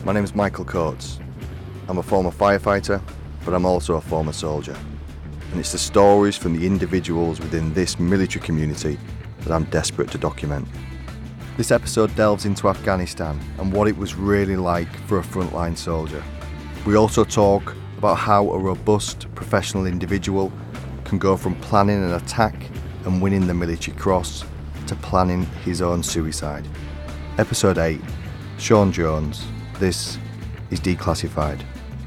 My name is Michael Coates. I'm a former firefighter, but I'm also a former soldier. And it's the stories from the individuals within this military community that I'm desperate to document. This episode delves into Afghanistan and what it was really like for a frontline soldier. We also talk about how a robust professional individual can go from planning an attack and winning the military cross to planning his own suicide. Episode 8, Sean Jones. This is Declassified.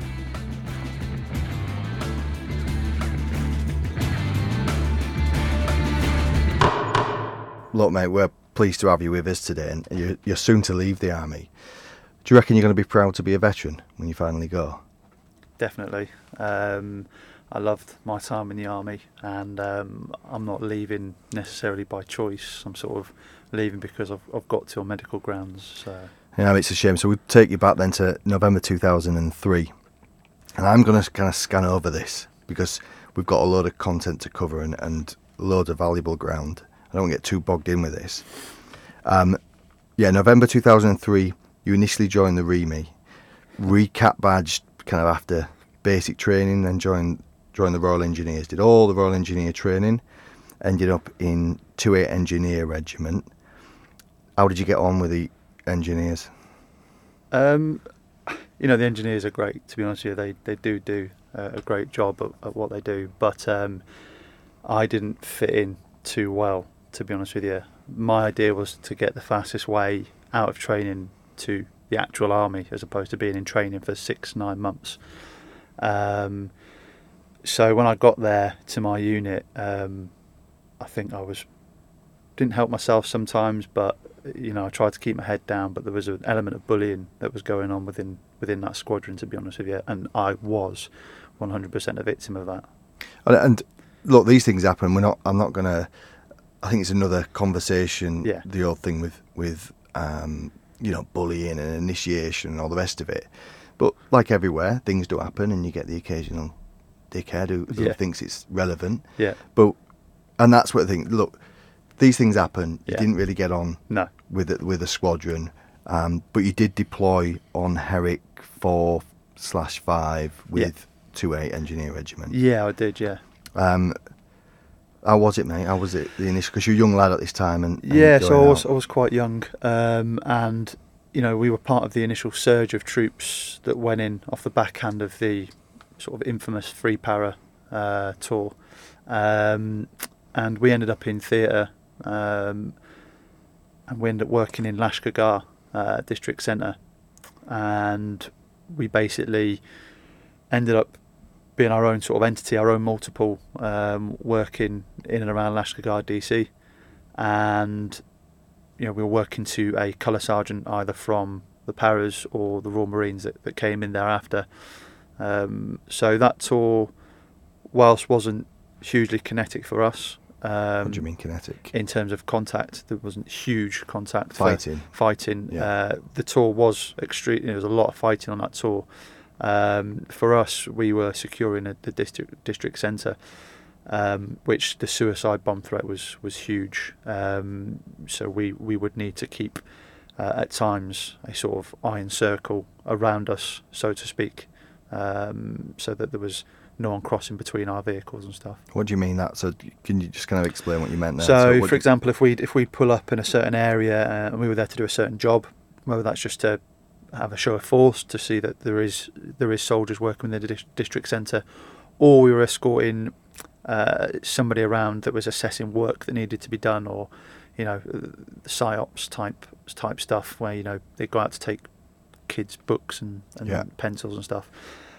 Look, mate, we're pleased to have you with us today, and you're soon to leave the army. Do you reckon you're going to be proud to be a veteran when you finally go? Definitely. I loved my time in the army, and I'm not leaving necessarily by choice. I'm sort of leaving because I've got to on medical grounds. So. Yeah, it's a shame. So we'll take you back then to November 2003. And I'm going to kind of scan over this because we've got a load of content to cover and loads of valuable ground. I don't want to get too bogged in with this. November 2003, you initially joined the REME, recap badged kind of after basic training, then joined the Royal Engineers, did all the Royal Engineer training, ended up in 2A Engineer Regiment. How did you get on with the engineers? The engineers are great, to be honest with you. They do a great job at what they do, but I didn't fit in too well, to be honest with you. My idea was to get the fastest way out of training to the actual army, as opposed to being in training for 6-9 months. So when I got there to my unit, I think didn't help myself sometimes, but I tried to keep my head down, but there was an element of bullying that was going on within that squadron, to be honest with you, and I was 100% a victim of that. And look, these things happen. I'm not going to. I think it's another conversation. Yeah. The old thing with bullying and initiation and all the rest of it. But like everywhere, things do happen, and you get the occasional dickhead who thinks it's relevant. Yeah. And that's what I think. Look, these things happen. You didn't really get on with a squadron, but you did deploy on Herrick 4/5 with 2A Engineer Regiment. Yeah, I did. Yeah. How was it, mate? How was it the initial? Because you're a young lad at this time, so I was quite young, and we were part of the initial surge of troops that went in off the backhand of the sort of infamous Free Para tour, and we ended up in theatre, and we ended up working in Lashkargah district centre, and we basically ended up being our own sort of entity, our own multiple, working in and around Lashkargah DC, and we were working to a colour sergeant either from the Paras or the Royal Marines that came in thereafter. So that tour, whilst wasn't hugely kinetic for us. What do you mean kinetic? In terms of contact, there wasn't huge contact. Fighting. Yeah. The tour was extreme. There was a lot of fighting on that tour. For us, we were securing the district centre, which the suicide bomb threat was huge. So we would need to keep at times a sort of iron circle around us, so to speak, so that there was no one crossing between our vehicles and stuff. What do you mean that? So can you just kind of explain what you meant there? So for example, if we'd pull up in a certain area and we were there to do a certain job, whether that's just to have a show of force to see that there is soldiers working in the district centre, or we were escorting somebody around that was assessing work that needed to be done, or psyops type stuff where they go out to take kids' books and pencils and stuff.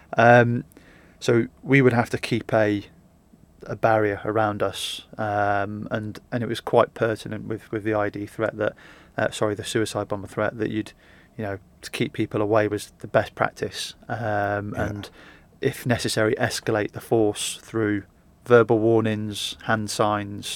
So we would have to keep a barrier around us, and it was quite pertinent with the ID threat that the suicide bomber threat, that you'd to keep people away was the best practice, and if necessary escalate the force through verbal warnings, hand signs,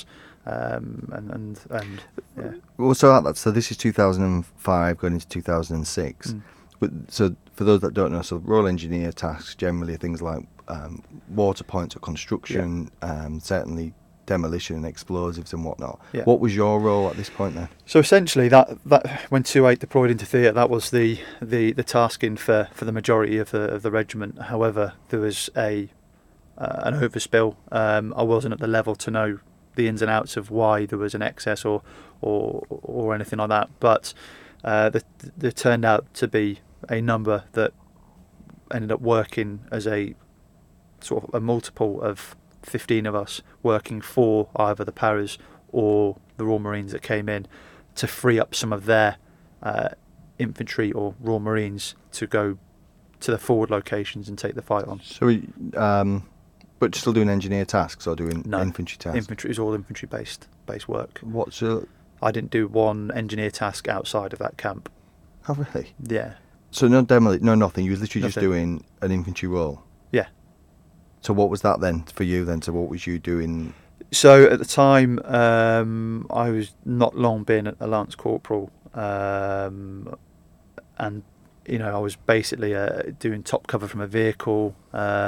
and yeah. Well, so this is 2005 going into 2006. But so for those that don't know, so Royal Engineer tasks generally are things like water points of construction, certainly demolition and explosives and whatnot. Yeah. What was your role at this point then? So essentially, that when 2/8 deployed into theatre, that was the tasking for the majority of the regiment. However, there was an overspill. I wasn't at the level to know the ins and outs of why there was an excess or anything like that. But there turned out to be a number that ended up working as a sort of a multiple of 15 of us working for either the Paras or the Royal Marines that came in to free up some of their infantry or Royal Marines to go to the forward locations and take the fight on. So, but still doing engineer tasks or doing No, infantry tasks? Infantry is all infantry based work. What's I didn't do one engineer task outside of that camp. Oh, really? Yeah. So no nothing. You were literally just Nothing. doing an infantry role. Yeah. So what was that then for you then? So what was you doing? So at the time, I was not long been a Lance Corporal, and I was basically doing top cover from a vehicle.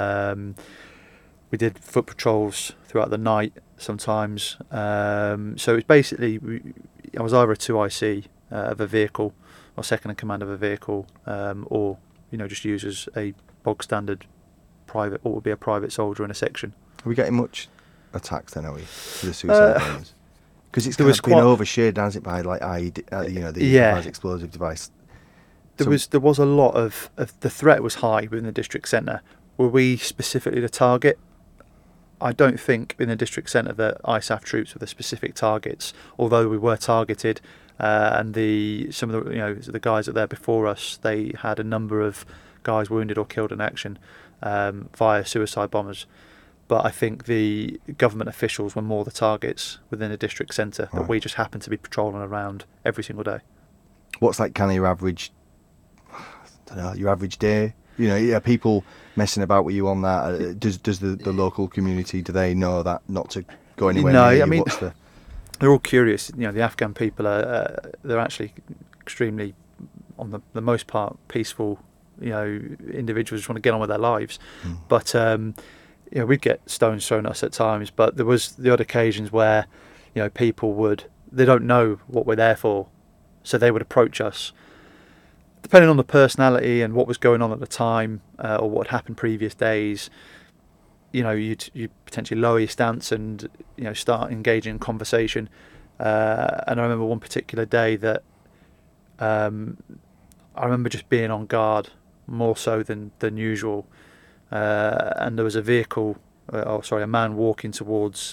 We did foot patrols throughout the night sometimes. So it's basically I was either a 2IC of a vehicle or second in command of a vehicle, or just used as a bog standard private, or would be a private soldier in a section. Are we getting much attacks then, are we, for the suicide bombers? Because it's kind of been overshadowed, hasn't it, by like the improvised explosive device. There was a lot of the threat was high within the district centre. Were we specifically the target? I don't think in the district centre that ISAF troops were the specific targets, although we were targeted, and some of the guys that were there before us, they had a number of guys wounded or killed in action via suicide bombers. But I think the government officials were more the targets within the district centre, that we just happened to be patrolling around every single day. What's like kind of your average day? People messing about with you on that. Does the local community, do they know that not to go anywhere near you? I mean, they're all curious. The Afghan people they're actually extremely, on the most part, peaceful. Individuals just want to get on with their lives. But we'd get stones thrown at us at times. But there was the odd occasions where people they don't know what we're there for, so they would approach us. Depending on the personality and what was going on at the time, or what had happened previous days, you'd potentially lower your stance and start engaging in conversation. And I remember one particular day that I remember just being on guard more so than usual, and there was a man walking towards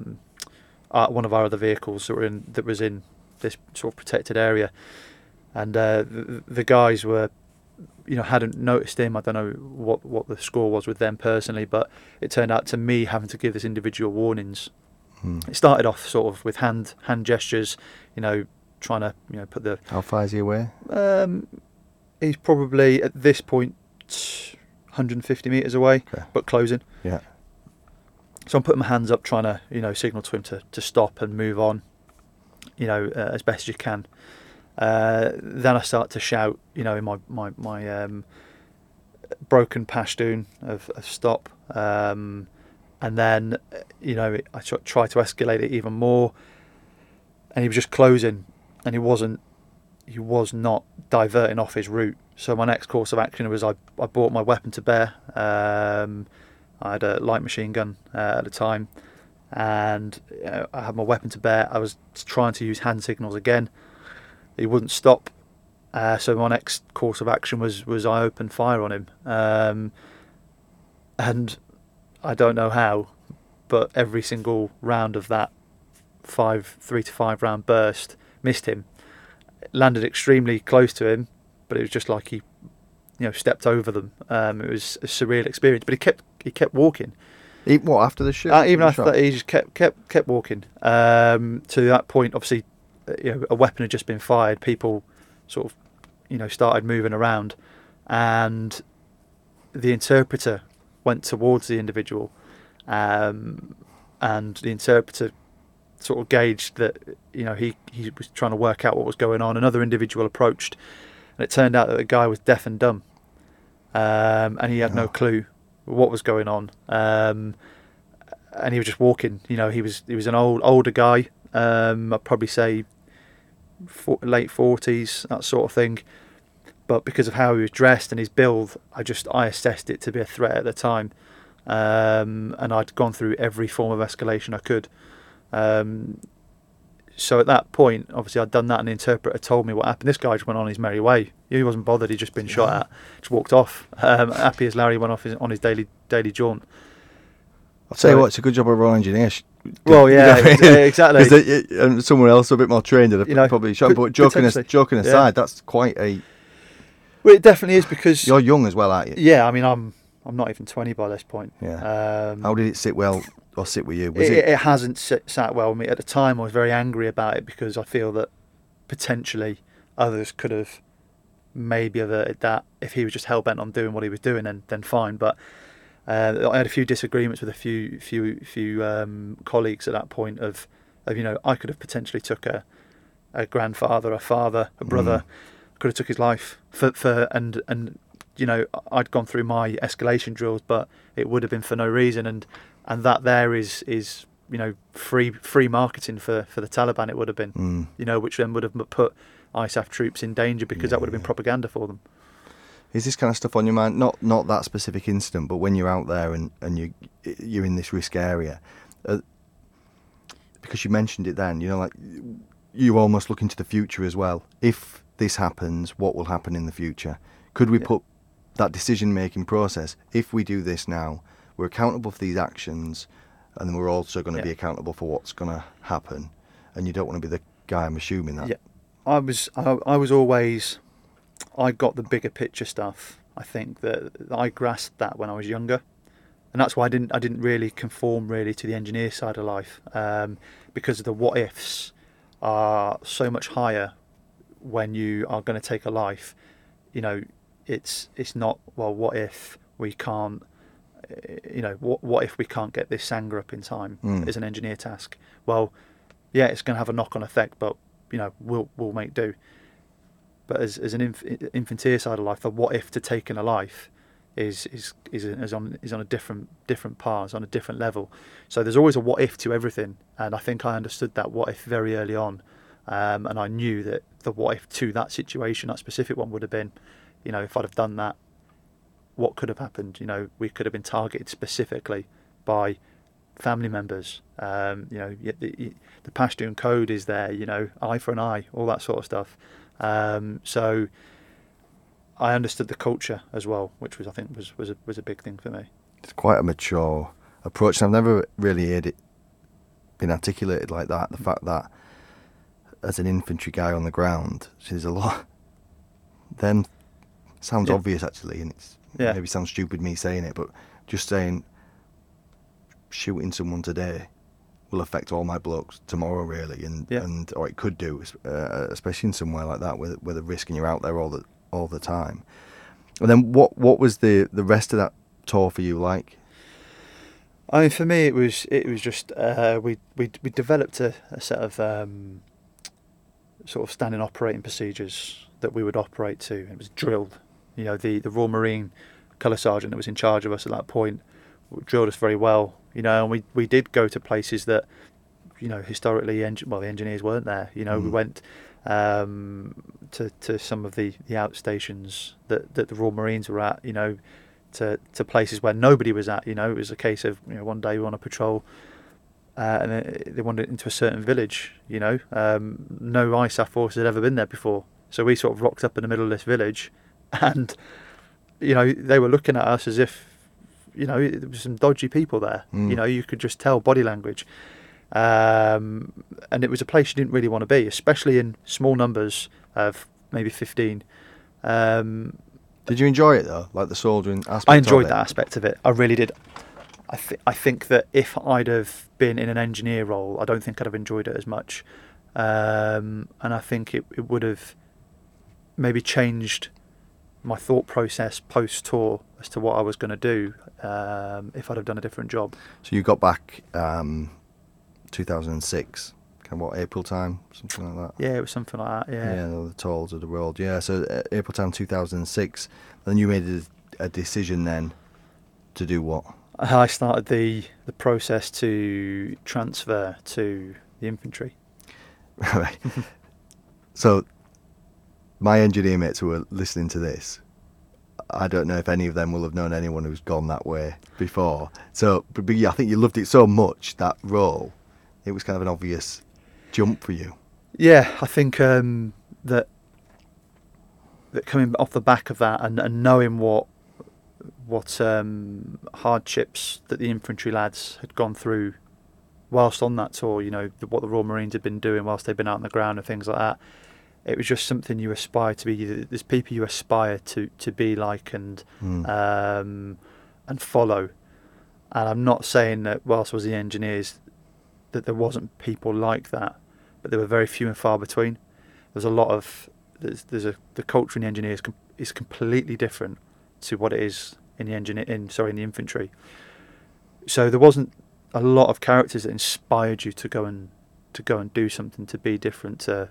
one of our other vehicles that was in this sort of protected area. And the guys were, hadn't noticed him. I don't know what the score was with them personally, but it turned out to me having to give this individual warnings. It started off sort of with hand gestures, trying to put the. How far is he away? He's probably at this point 150 metres away, but closing. Yeah. So I'm putting my hands up, trying to signal to him to stop and move on, as best as you can. Then I start to shout, in my broken Pashtun of stop, and then I try to escalate it even more, and he was just closing, and he was not diverting off his route. So my next course of action was I brought my weapon to bear. I had a light machine gun at the time, and I had my weapon to bear. I was trying to use hand signals again. He wouldn't stop, so my next course of action was I opened fire on him, and I don't know how, but every single round of that 3 to 5 round burst missed him. It landed extremely close to him, but it was just like he, stepped over them. It was a surreal experience, but he kept walking. What, after the shot? Even after that, he just kept walking. To that point, obviously. A weapon had just been fired. People sort of, started moving around, and the interpreter went towards the individual, and the interpreter sort of gauged that he was trying to work out what was going on. Another individual approached, and it turned out that the guy was deaf and dumb, and he had no clue what was going on. and he was just walking. You know, he was an older guy. I'd probably say late 40s, that sort of thing. But because of how he was dressed and his build, I assessed it to be a threat at the time. And I'd gone through every form of escalation I could. So at that point, obviously I'd done that, and the interpreter told me what happened. This guy just went on his merry way. He wasn't bothered. He'd just been shot at. Just walked off. Happy as Larry went off on his daily jaunt. I'll tell you what, it's a good job of an engineer. Well, yeah, exactly. And someone else a bit more trained would have probably shot. But joking aside, that's quite a... Well, it definitely is, because... You're young as well, aren't you? Yeah, I mean, I'm not even 20 by this point. Yeah. How did it sit with you? It hasn't sat well with me. At the time, I was very angry about it, because I feel that potentially others could have maybe averted that. If he was just hell-bent on doing what he was doing, then fine. But I had a few disagreements with a few colleagues at that point of I could have potentially took a grandfather, a father, a brother, could have took his life and I'd gone through my escalation drills, but it would have been for no reason, and that there is free marketing for the Taliban. It would have been, which then would have put ISAF troops in danger, because that would have been propaganda for them. Is this kind of stuff on your mind? Not that specific incident, but when you're out there and you're in this risk area, because you mentioned it then, like you almost look into the future as well. If this happens, what will happen in the future? Could we put that decision-making process, if we do this now, we're accountable for these actions, and then we're also going to be accountable for what's going to happen, and you don't want to be the guy, I'm assuming that. Yeah, I was always... I got the bigger picture stuff. I think that I grasped that when I was younger, and that's why I didn't really conform really to the engineer side of life, because the what ifs are so much higher when you are going to take a life. It's not, well, what if we can't, what if we can't get this Sanger up in time as an engineer task? Well, yeah, it's going to have a knock-on effect, but we'll make do. But as an infanteer side of life, the what if to taking a life is on a different path, on a different level. So there's always a what if to everything, and I think I understood that what if very early on, and I knew that the what if to that situation, that specific one, would have been, if I'd have done that, what could have happened? We could have been targeted specifically by family members. The Pashtun code is there. Eye for an eye, all that sort of stuff. So I understood the culture as well, which I think was a big thing for me. It's quite a mature approach. I've never really heard it been articulated like that. The fact that as an infantry guy on the ground, there's a lot. Then sounds obvious actually, and it's maybe sounds stupid me saying it, but just saying shooting someone today will affect all my blokes tomorrow, really, and or it could do, especially in somewhere like that where the risk and you're out there all the time. And then what was the rest of that tour for you like? I mean, for me, it was just we developed a set of sort of standing operating procedures that we would operate to. It was drilled. The Royal Marine Colour Sergeant that was in charge of us at that point drilled us very well. And we did go to places that, historically, the engineers weren't there. We went to some of the outstations that the Royal Marines were at, to places where nobody was at. It was a case of, one day we were on a patrol, and they wandered into a certain village, no ISAF forces had ever been there before. So we sort of rocked up in the middle of this village, and, they were looking at us as if, there was some dodgy people there. You could just tell body language. And it was a place you didn't really want to be, especially in small numbers of maybe 15. Did you enjoy it though, like the soldiering aspect? I enjoyed that aspect of it. I really did. I think that if I'd have been in an engineer role, I don't think I'd have enjoyed it as much. And I think it would have maybe changed my thought process post-tour as to what I was going to do if I'd have done a different job. So you got back 2006, kind of April time, something like that? Yeah, it was something like that, yeah. The tolls of the world, yeah. So April time 2006, then you made a decision then to do what? I started the process to transfer to the infantry. Right. So, my engineer mates who are listening to this, I don't know if any of them will have known anyone who's gone that way before. So, but yeah, I think you loved it so much, that role, it was kind of an obvious jump for you. Yeah, I think that coming off the back of that and knowing what hardships that the infantry lads had gone through whilst on that tour, what the Royal Marines had been doing whilst they'd been out on the ground and things like that, it was just something you aspire to be. There's people you aspire to be like and follow. And I'm not saying that whilst I was in the engineers that there wasn't people like that, but there were very few and far between. There's a lot of the culture in the engineers is completely different to what it is in the the infantry. So there wasn't a lot of characters that inspired you to go and do something, to be different, to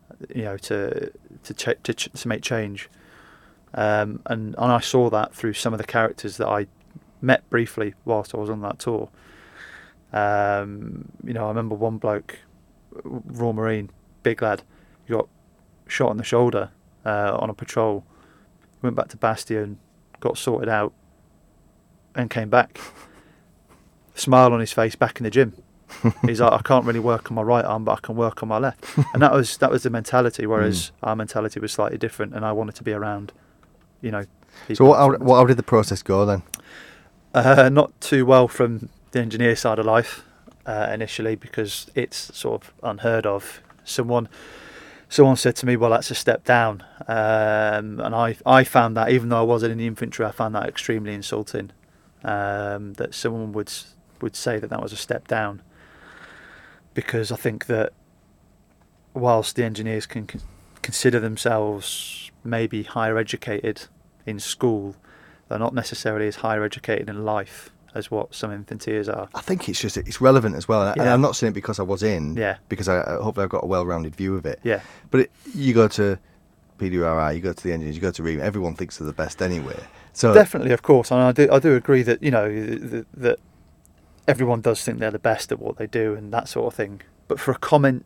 make change. And I saw that through some of the characters that I met briefly whilst I was on that tour. I remember one bloke, Raw Marine, big lad, he got shot in the shoulder on a patrol, went back to Bastion, got sorted out, and came back. Smile on his face, back in the gym. He's like, I can't really work on my right arm, but I can work on my left. And that was the mentality, whereas our mentality was slightly different, and I wanted to be around, So how did the process go then? Not too well from the engineer side of life initially, because it's sort of unheard of. Someone said to me, well, that's a step down. And I found that, even though I wasn't in the infantry, I found that extremely insulting, that someone would say that was a step down. Because I think that whilst the engineers can consider themselves maybe higher educated in school, they're not necessarily as higher educated in life as what some infanteers are. I think it's relevant as well, and I'm not saying it because I was in, because hopefully I've got a well-rounded view of it. Yeah. But you go to PWRI, you go to the engineers, you go to REAM, everyone thinks they're the best anyway. So definitely, of course, and I do agree that that everyone does think they're the best at what they do and that sort of thing. But for a comment,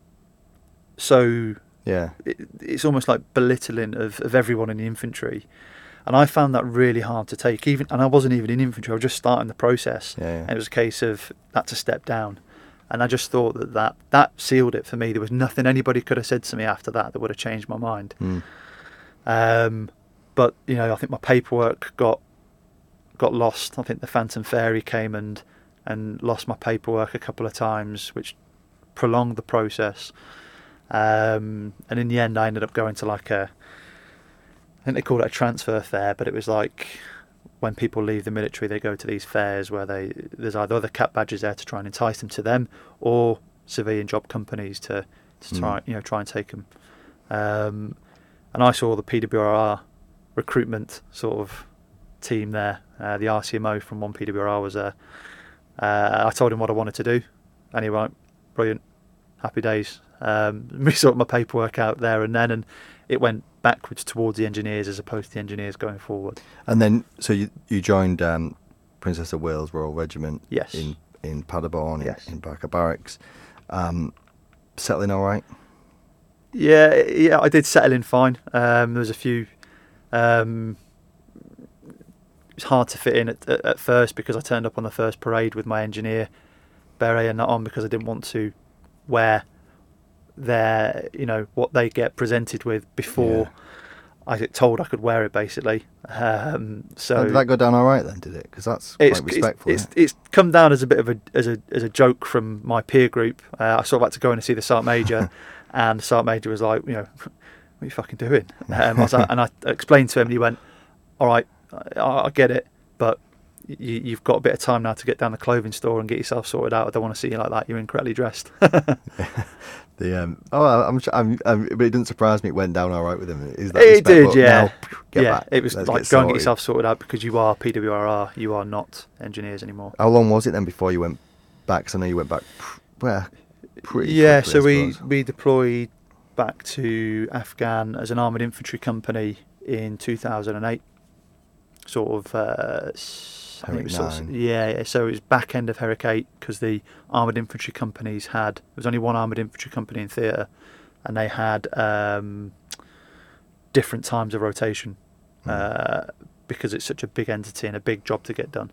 it's almost like belittling of everyone in the infantry. And I found that really hard to take. And I wasn't even in infantry, I was just starting the process. And it was a case of, that's a step down. And I just thought that sealed it for me. There was nothing anybody could have said to me after that would have changed my mind. But, I think my paperwork got lost. I think the Phantom Fairy came and lost my paperwork a couple of times, which prolonged the process. And in the end, I ended up going to I think they call it a transfer fair, but it was like when people leave the military, they go to these fairs where there's either other cap badges there to try and entice them to them, or civilian job companies to try and take them. And I saw the PWRR recruitment sort of team there. The RCMO from one PWRR was there. I told him what I wanted to do, and he went, brilliant, happy days. We sorted my paperwork out there and then, and it went backwards towards the engineers as opposed to the engineers going forward. And then, so you joined Princess of Wales Royal Regiment. Yes. In Paderborn, yes. in Barker Barracks. Settling all right? Yeah, I did settle in fine. There was a few. It was hard to fit in at first because I turned up on the first parade with my engineer beret and that on because I didn't want to wear what they get presented with before I get told I could wear it, basically. So did that go down all right then? Did it? Because that's quite respectful. It's come down as a bit of a joke from my peer group. I sort of had to go in and see the Sergeant Major, and the Sergeant Major was like, what are you fucking doing? I was like, and I explained to him, and he went, all right, I get it, but you've got a bit of time now to get down the clothing store and get yourself sorted out. I don't want to see you like that. You're incorrectly dressed. But it didn't surprise me. It went down all right with him. Is that it did, yeah. Back. It was like go and get yourself sorted out because you are PWRR. You are not engineers anymore. How long was it then before you went back? Because I know you went back pretty yeah. quickly, So we deployed back to Afghan as an armoured infantry company in 2008. Sort of I think it was Herrick 9. yeah. So it was back end of Herrick 8 because the armoured infantry companies had. There was only one armoured infantry company in theatre, and they had different times of rotation because it's such a big entity and a big job to get done.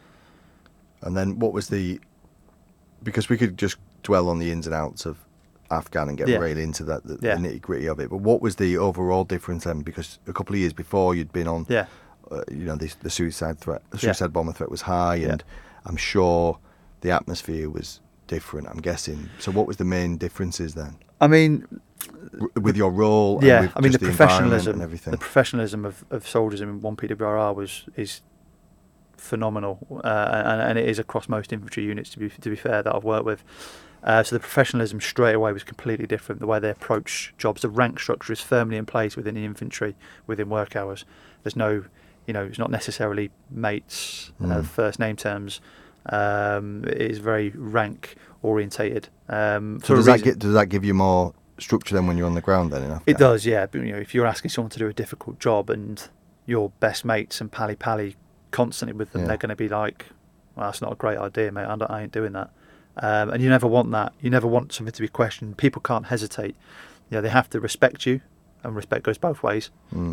And then what was because we could just dwell on the ins and outs of Afghan and get really into the nitty gritty of it, but what was the overall difference then? Because a couple of years before you'd been on, the suicide bomber threat was high, and I'm sure the atmosphere was different, I'm guessing. So what was the main differences then? I mean, with your role, yeah, and with I mean just the environment professionalism, and everything. the professionalism of soldiers in 1PWR is phenomenal, and it is across most infantry units. To be fair, that I've worked with. So the professionalism straight away was completely different. The way they approach jobs, the rank structure is firmly in place within the infantry, within work hours. There's no, it's not necessarily mates, first name terms. It is very rank orientated. So does that give you more structure then when you're on the ground then in Afghan? It does, yeah. But, if you're asking someone to do a difficult job and your best mates and pally constantly with them, they're going to be like, well, that's not a great idea, mate. I ain't doing that. And you never want that. You never want something to be questioned. People can't hesitate. They have to respect you, and respect goes both ways.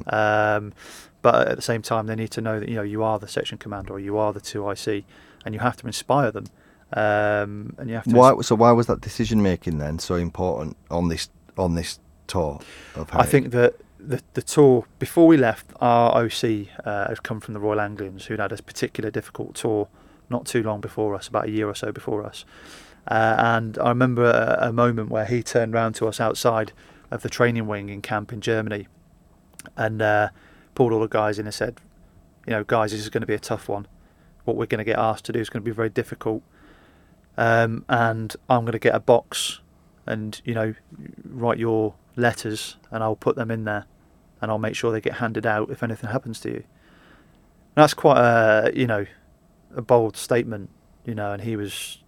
But at the same time, they need to know that you are the section commander or you are the 2IC, and you have to inspire them. And you have to. So why was that decision making then so important on this tour of Herrick? I think that the tour before we left, our OC had come from the Royal Anglians, who'd had a particular difficult tour not too long before us, about a year or so before us. And I remember a moment where he turned round to us outside of the training wing in camp in Germany and pulled all the guys in and said, guys, this is going to be a tough one. What we're going to get asked to do is going to be very difficult. And I'm going to get a box and, write your letters and I'll put them in there and I'll make sure they get handed out if anything happens to you. And that's quite a bold statement, and he was,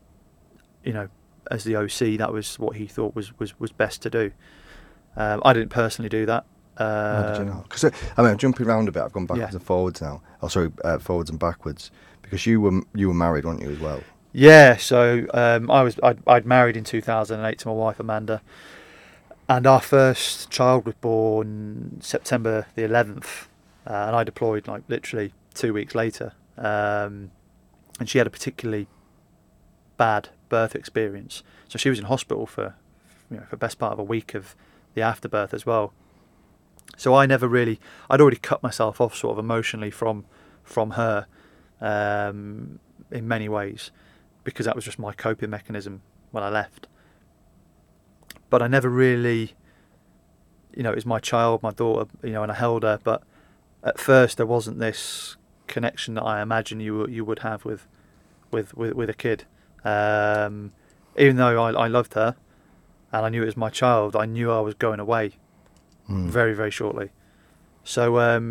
as the OC, that was what he thought was best to do. I didn't personally do that. How did you know? Because I'm jumping around a bit. I've gone backwards and forwards now. Oh, sorry, forwards and backwards. Because you were married, weren't you, as well? Yeah. So I'd married in 2008 to my wife Amanda, and our first child was born September the 11th, and I deployed like literally 2 weeks later. And she had a particularly bad birth experience, so she was in hospital for the best part of a week of the afterbirth as well. So I'd already cut myself off sort of emotionally from her in many ways, because that was just my coping mechanism when I left. But I never really, it was my child, my daughter, and I held her, but at first there wasn't this connection that I imagine you would have with a kid. Even though I loved her and I knew it was my child, I knew I was going away very, very shortly. So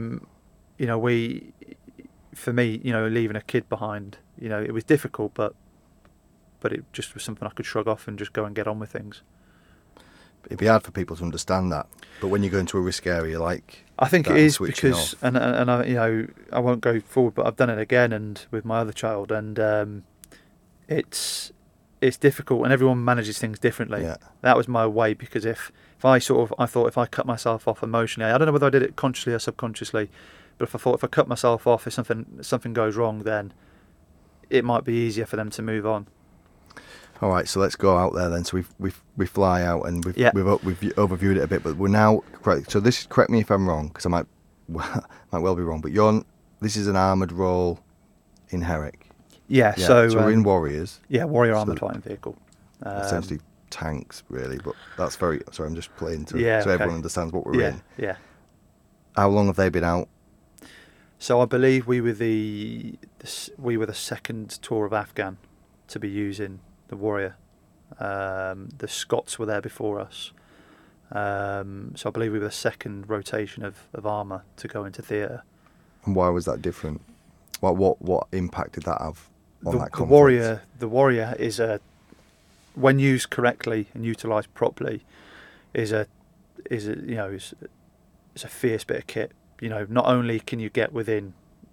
for me, leaving a kid behind, it was difficult, but it just was something I could shrug off and just go and get on with things. It'd be hard for people to understand that, but when you go into a risk area I think it is because, and I won't go forward, but I've done it again and with my other child, and it's difficult, and everyone manages things differently. Yeah. That was my way, because if I thought if I cut myself off emotionally, I don't know whether I did it consciously or subconsciously, but if I cut myself off, if something goes wrong, then it might be easier for them to move on. All right, so let's go out there then. So we fly out and we've overviewed it a bit, but we're now correct. So correct me if I'm wrong, because I might well be wrong. But this is an armoured role in Herrick. Yeah. So we're in Warriors. Yeah, Warrior armoured fighting vehicle. Essentially tanks, really. But that's very. Sorry, I'm just playing so everyone understands what we're in. Yeah. How long have they been out? So I believe we were the second tour of Afghan to be using the Warrior. The Scots were there before us, so I believe we were the second rotation of armour to go into theatre. And why was that different? What impact did that have on that conflict? The Warrior is when used correctly and utilised properly, is a fierce bit of kit. Not only can you get within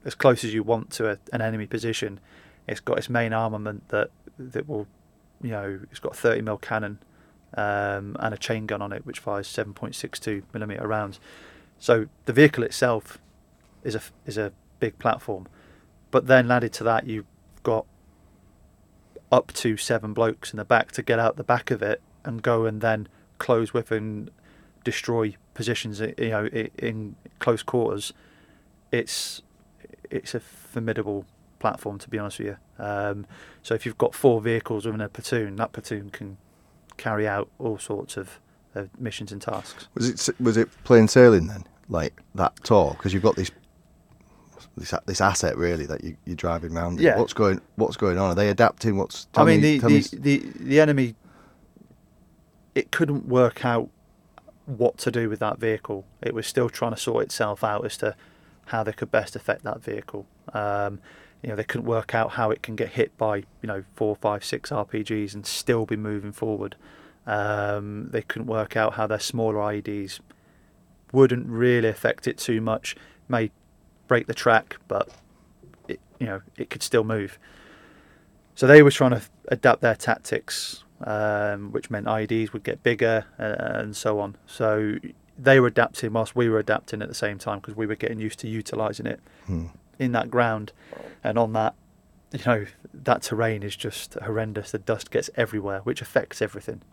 as close as you want to an enemy position. It's got its main armament that will, it's got a 30mm cannon and a chain gun on it, which fires 7.62mm rounds. So the vehicle itself is a big platform, but then added to that, you've got up to 7 blokes in the back to get out the back of it and go and then close with and destroy positions, in close quarters. It's a formidable platform, to be honest with you. So if you've got 4 vehicles within a platoon, that platoon can carry out all sorts of missions and tasks. Was it plain sailing then, like that tour? Because you've got this asset really that you're driving around. Yeah. What's going on? Are they adapting? The enemy, it couldn't work out what to do with that vehicle. It was still trying to sort itself out as to how they could best affect that vehicle. They couldn't work out how it can get hit by 4, 5, 6 RPGs and still be moving forward. They couldn't work out how their smaller IEDs wouldn't really affect it too much. May break the track, but it could still move. So they were trying to adapt their tactics, which meant IEDs would get bigger and so on. So they were adapting whilst we were adapting at the same time, because we were getting used to utilising it in that ground. And on that, that terrain is just horrendous. The dust gets everywhere, which affects everything,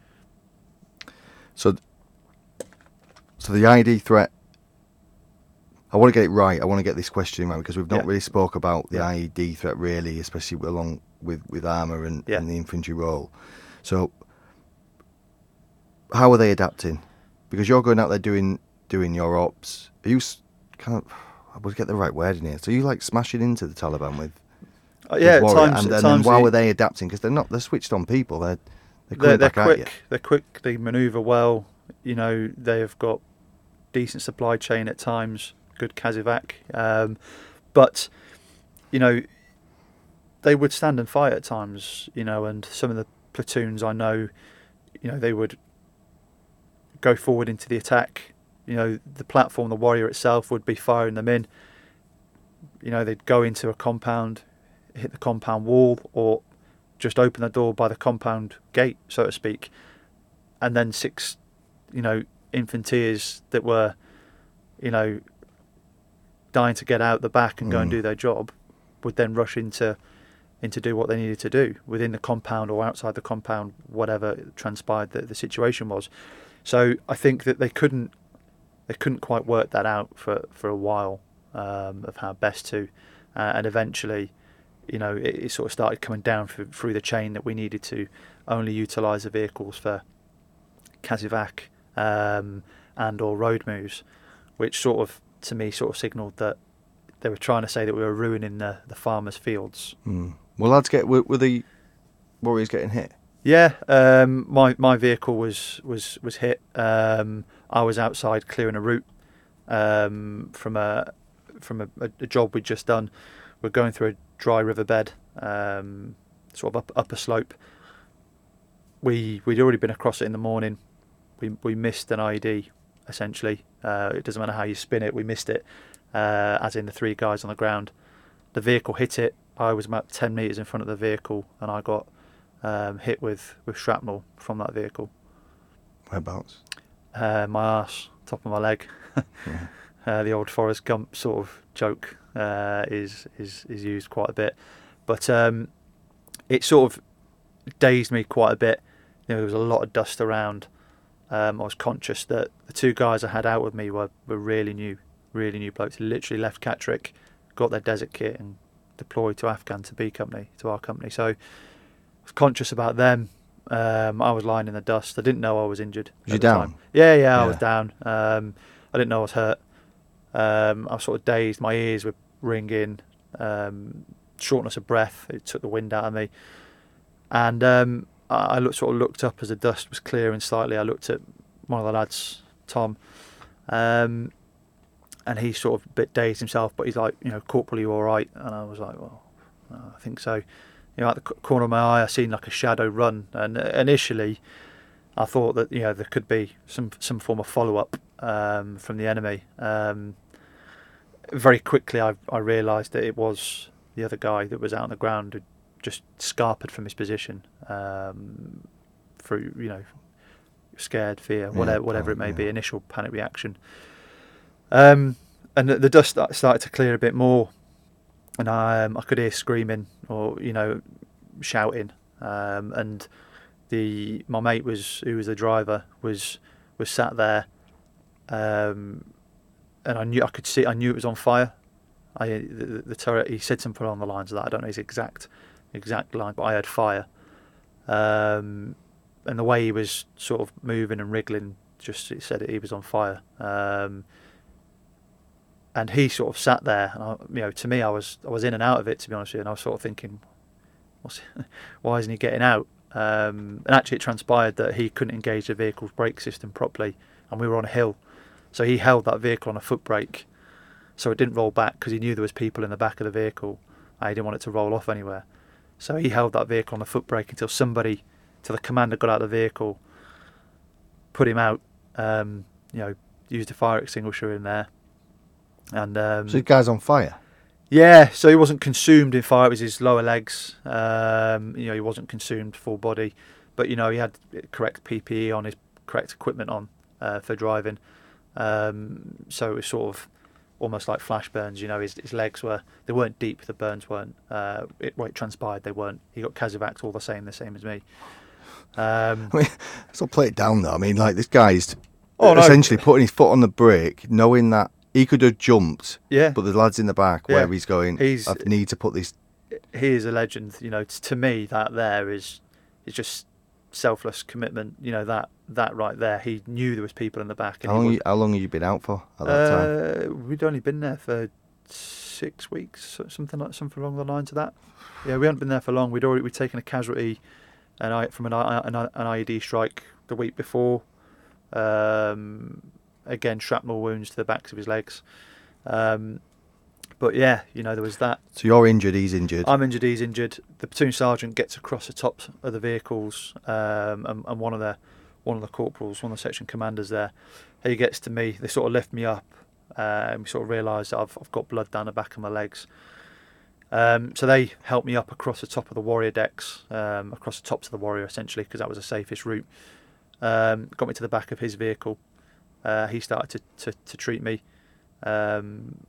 So the ID threat, I want to get it right. I want to get this question right, because we've not really spoke about the IED threat really, especially along with armour and the infantry role. So how are they adapting? Because you're going out there doing your ops. Are you kind of, I would get the right word in here. So you like smashing into the Taliban with at times, and then how are they adapting? Because they're switched on people. They're quick. At you. They're quick. They manoeuvre well. They have got decent supply chain at times. Good Kazivac, but they would stand and fight at times. And some of the platoons I know, they would go forward into the attack. The platform, the warrior itself, would be firing them in. They'd go into a compound, hit the compound wall, or just open the door by the compound gate, so to speak, and then 6, infanteers that were, dying to get out the back and go and do their job, would then rush into do what they needed to do within the compound or outside the compound, whatever transpired that the situation was. So I think that they couldn't quite work that out for a while, of how best to, and eventually, it sort of started coming down through the chain that we needed to only utilise the vehicles for Kazivac and or road moves, which to me signalled that they were trying to say that we were ruining the farmers' fields. Well, were the warriors getting hit? Yeah, my vehicle was hit. I was outside clearing a route from a job we'd just done. We're going through a dry riverbed, sort of up a slope. We'd already been across it in the morning. We missed an IED, essentially. It doesn't matter how you spin it, we missed it, as in the 3 guys on the ground. The vehicle hit it. I was about 10 metres in front of the vehicle, and I got hit with shrapnel from that vehicle. Whereabouts? My arse, top of my leg. The old Forrest Gump sort of joke is used quite a bit, but it sort of dazed me quite a bit. There was a lot of dust around. I was conscious that the 2 guys I had out with me were really new blokes. They literally left Catterick, got their desert kit, and deployed to Afghan to B Company, to our company. So I was conscious about them. I was lying in the dust. I didn't know I was injured. Was you down? Yeah, I was down. I didn't know I was hurt. I was sort of dazed. My ears were ringing. Shortness of breath. It took the wind out of me. And I looked up as the dust was clearing slightly. I looked at one of the lads, Tom, and he's sort of a bit dazed himself, but he's like, Corporal, you all right? And I was like, well, I think so. At the corner of my eye, I seen like a shadow run, and initially, I thought that there could be some form of follow up from the enemy. very quickly I realised that it was the other guy that was out on the ground who just scarpered from his position, through, scared, fear, whatever it may be, initial panic reaction. And the dust started to clear a bit more, and I could hear screaming or shouting, and my mate who was the driver was sat there, and I knew it was on fire. The turret, he said something along the lines of that. I don't know his exact line, but I heard fire, and the way he was sort of moving and wriggling, just it said that he was on fire. And he sort of sat there, and to me, I was in and out of it, to be honest with you, and I was sort of thinking, why isn't he getting out? And actually, it transpired that he couldn't engage the vehicle's brake system properly, and we were on a hill, so he held that vehicle on a foot brake, so it didn't roll back because he knew there was people in the back of the vehicle. And he didn't want it to roll off anywhere, so he held that vehicle on a foot brake until the commander got out of the vehicle, put him out, used a fire extinguisher in there. And so the guy's on fire? Yeah, so he wasn't consumed in fire. It was his lower legs. He wasn't consumed full body, but he had correct PPE on, his correct equipment on for driving. So it was sort of almost like flash burns. His legs they weren't deep. The burns weren't. It transpired they weren't. He got Casevac all the same as me. Let's not play it down though. I mean, like, this guy's essentially putting his foot on the brake, knowing that he could have jumped, but the lad's in the back where he's going, I need to put this... He is a legend. To me, that there is just selfless commitment. That right there. He knew there was people in the back. And how long have you been out for at that time? We'd only been there for 6 weeks, something along the lines of that. Yeah, we hadn't been there for long. We'd taken a casualty from an IED strike the week before. Again, shrapnel wounds to the backs of his legs. But yeah, there was that. So you're injured, he's injured. I'm injured, he's injured. The platoon sergeant gets across the top of the vehicles, and one of the corporals, one of the section commanders there, he gets to me. They sort of lift me up, and we sort of realise that I've got blood down the back of my legs. So they helped me up across the top of the Warrior decks, across the tops of the Warrior essentially, because that was the safest route. Got me to the back of his vehicle. He started to treat me, and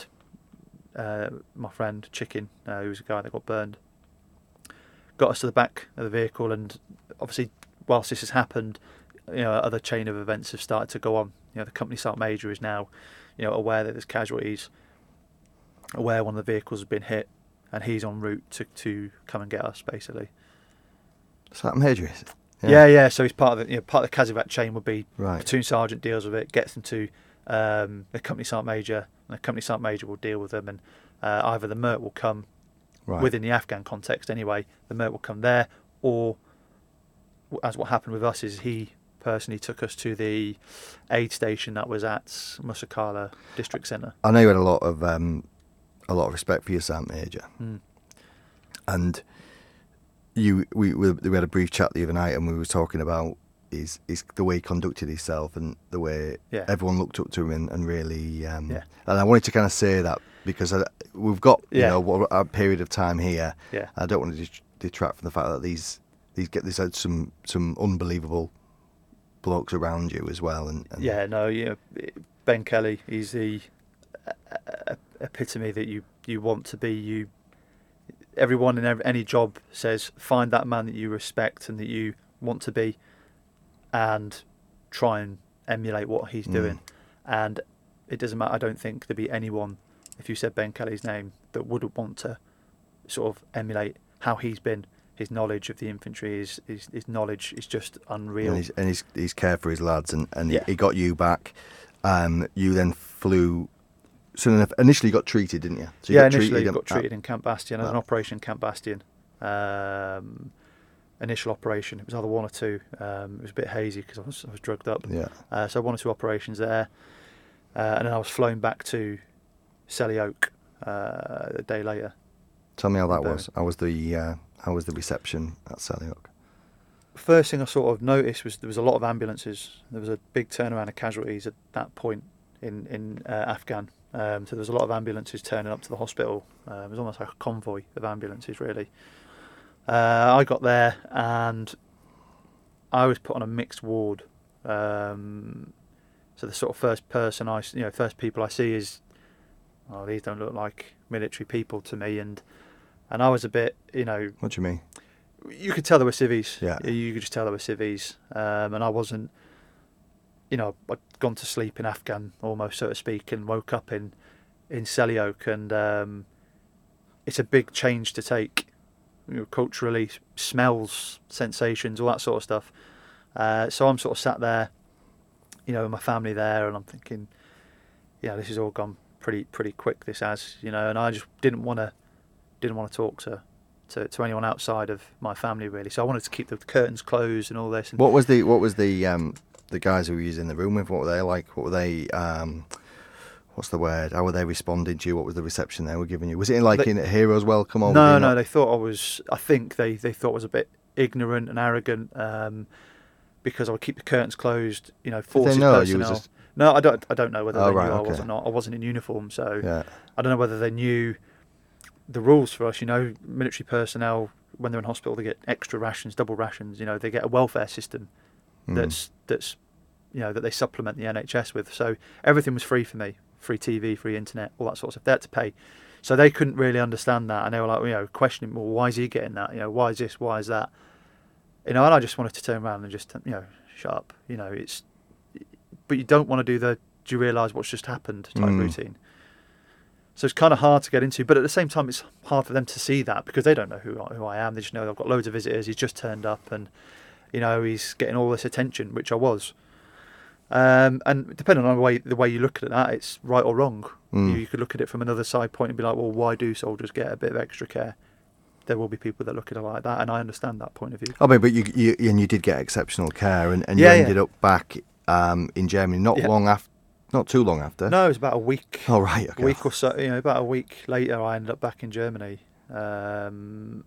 my friend Chicken, who was a guy that got burned, got us to the back of the vehicle. And obviously, whilst this has happened, other chain of events have started to go on. The company sergeant major is now, aware that there's casualties, aware one of the vehicles has been hit, and he's en route to come and get us, basically. Sergeant major is? Yeah. So he's part of the Casevac chain would be right. Platoon sergeant deals with it, gets them to the company sergeant major, and the company sergeant major will deal with them, and either the MERT will come within the Afghan context anyway. The MERT will come there, or as what happened with us is he personally took us to the aid station that was at Musakala District Centre. I know you had a lot of respect for your sergeant major, and. We had a brief chat the other night, and we were talking about is the way he conducted himself and the way everyone looked up to him and really. And I wanted to kind of say that because we've got a period of time here. Yeah. I don't want to detract from the fact that these had some unbelievable blokes around you as well. And Ben Kelly, he's the epitome that you want to be. Everyone in any job says find that man that you respect and that you want to be, and try and emulate what he's doing. And it doesn't matter. I don't think there'd be anyone, if you said Ben Kelly's name, that wouldn't want to sort of emulate how he's been. His knowledge of the infantry, his knowledge is just unreal. And his care for his lads, and he got you back. You then flew. So initially you got treated, didn't you? So initially got treated in Camp Bastion. There was an operation in Camp Bastion. Initial operation. It was either one or two. It was a bit hazy because I was drugged up. Yeah. So one or two operations there, and then I was flown back to Selly Oak a day later. Tell me how that was. How was the reception at Selly Oak? First thing I sort of noticed was there was a lot of ambulances. There was a big turnaround of casualties at that point in Afghan. So there was a lot of ambulances turning up to the hospital. It was almost like a convoy of ambulances, really. I got there and I was put on a mixed ward. So the sort of first people I see is, oh, these don't look like military people to me, and I was a bit, What do you mean? You could tell they were civvies. Yeah. You could just tell they were civvies, and I wasn't. I'd gone to sleep in Afghan almost, so to speak, and woke up in Selly Oak, and it's a big change to take, culturally, smells, sensations, all that sort of stuff. So I'm sort of sat there, with my family there, and I'm thinking, this has all gone pretty quick. This has, and I just didn't want to talk to anyone outside of my family, really. So I wanted to keep the curtains closed and all this. And What was the guys who were in the room with? What were they like? What were they? What's the word? How were they responding to you? What was the reception they were giving you? Was it in a hero's welcome? Or no, they thought I was. I think they thought I was a bit ignorant and arrogant, because I would keep the curtains closed. Forces personnel. No, I don't know whether they knew I was or not. I wasn't in uniform, so I don't know whether they knew the rules for us. Military personnel, when they're in hospital, they get extra rations, double rations. They get a welfare system that's that they supplement the NHS with. So everything was free for me, free TV, free internet, all that sort of stuff. They had to pay, so they couldn't really understand that, and they were like, questioning, well, why is he getting that? Why is this? Why is that? And I just wanted to turn around and just, shut up. But you don't want to do do you realise what's just happened type routine. So it's kind of hard to get into, but at the same time, it's hard for them to see that because they don't know who I am. They just know I've got loads of visitors. He's just turned up, and he's getting all this attention, which I was. And depending on the way you look at that, it's right or wrong. You could look at it from another side point and be like, well, why do soldiers get a bit of extra care? There will be people that look at it like that, and I understand that point of view. I mean, but you did get exceptional care, and you ended up back in Germany not too long after. No, it was about a week. Oh, right, okay. A week or so. About a week later, I ended up back in Germany, and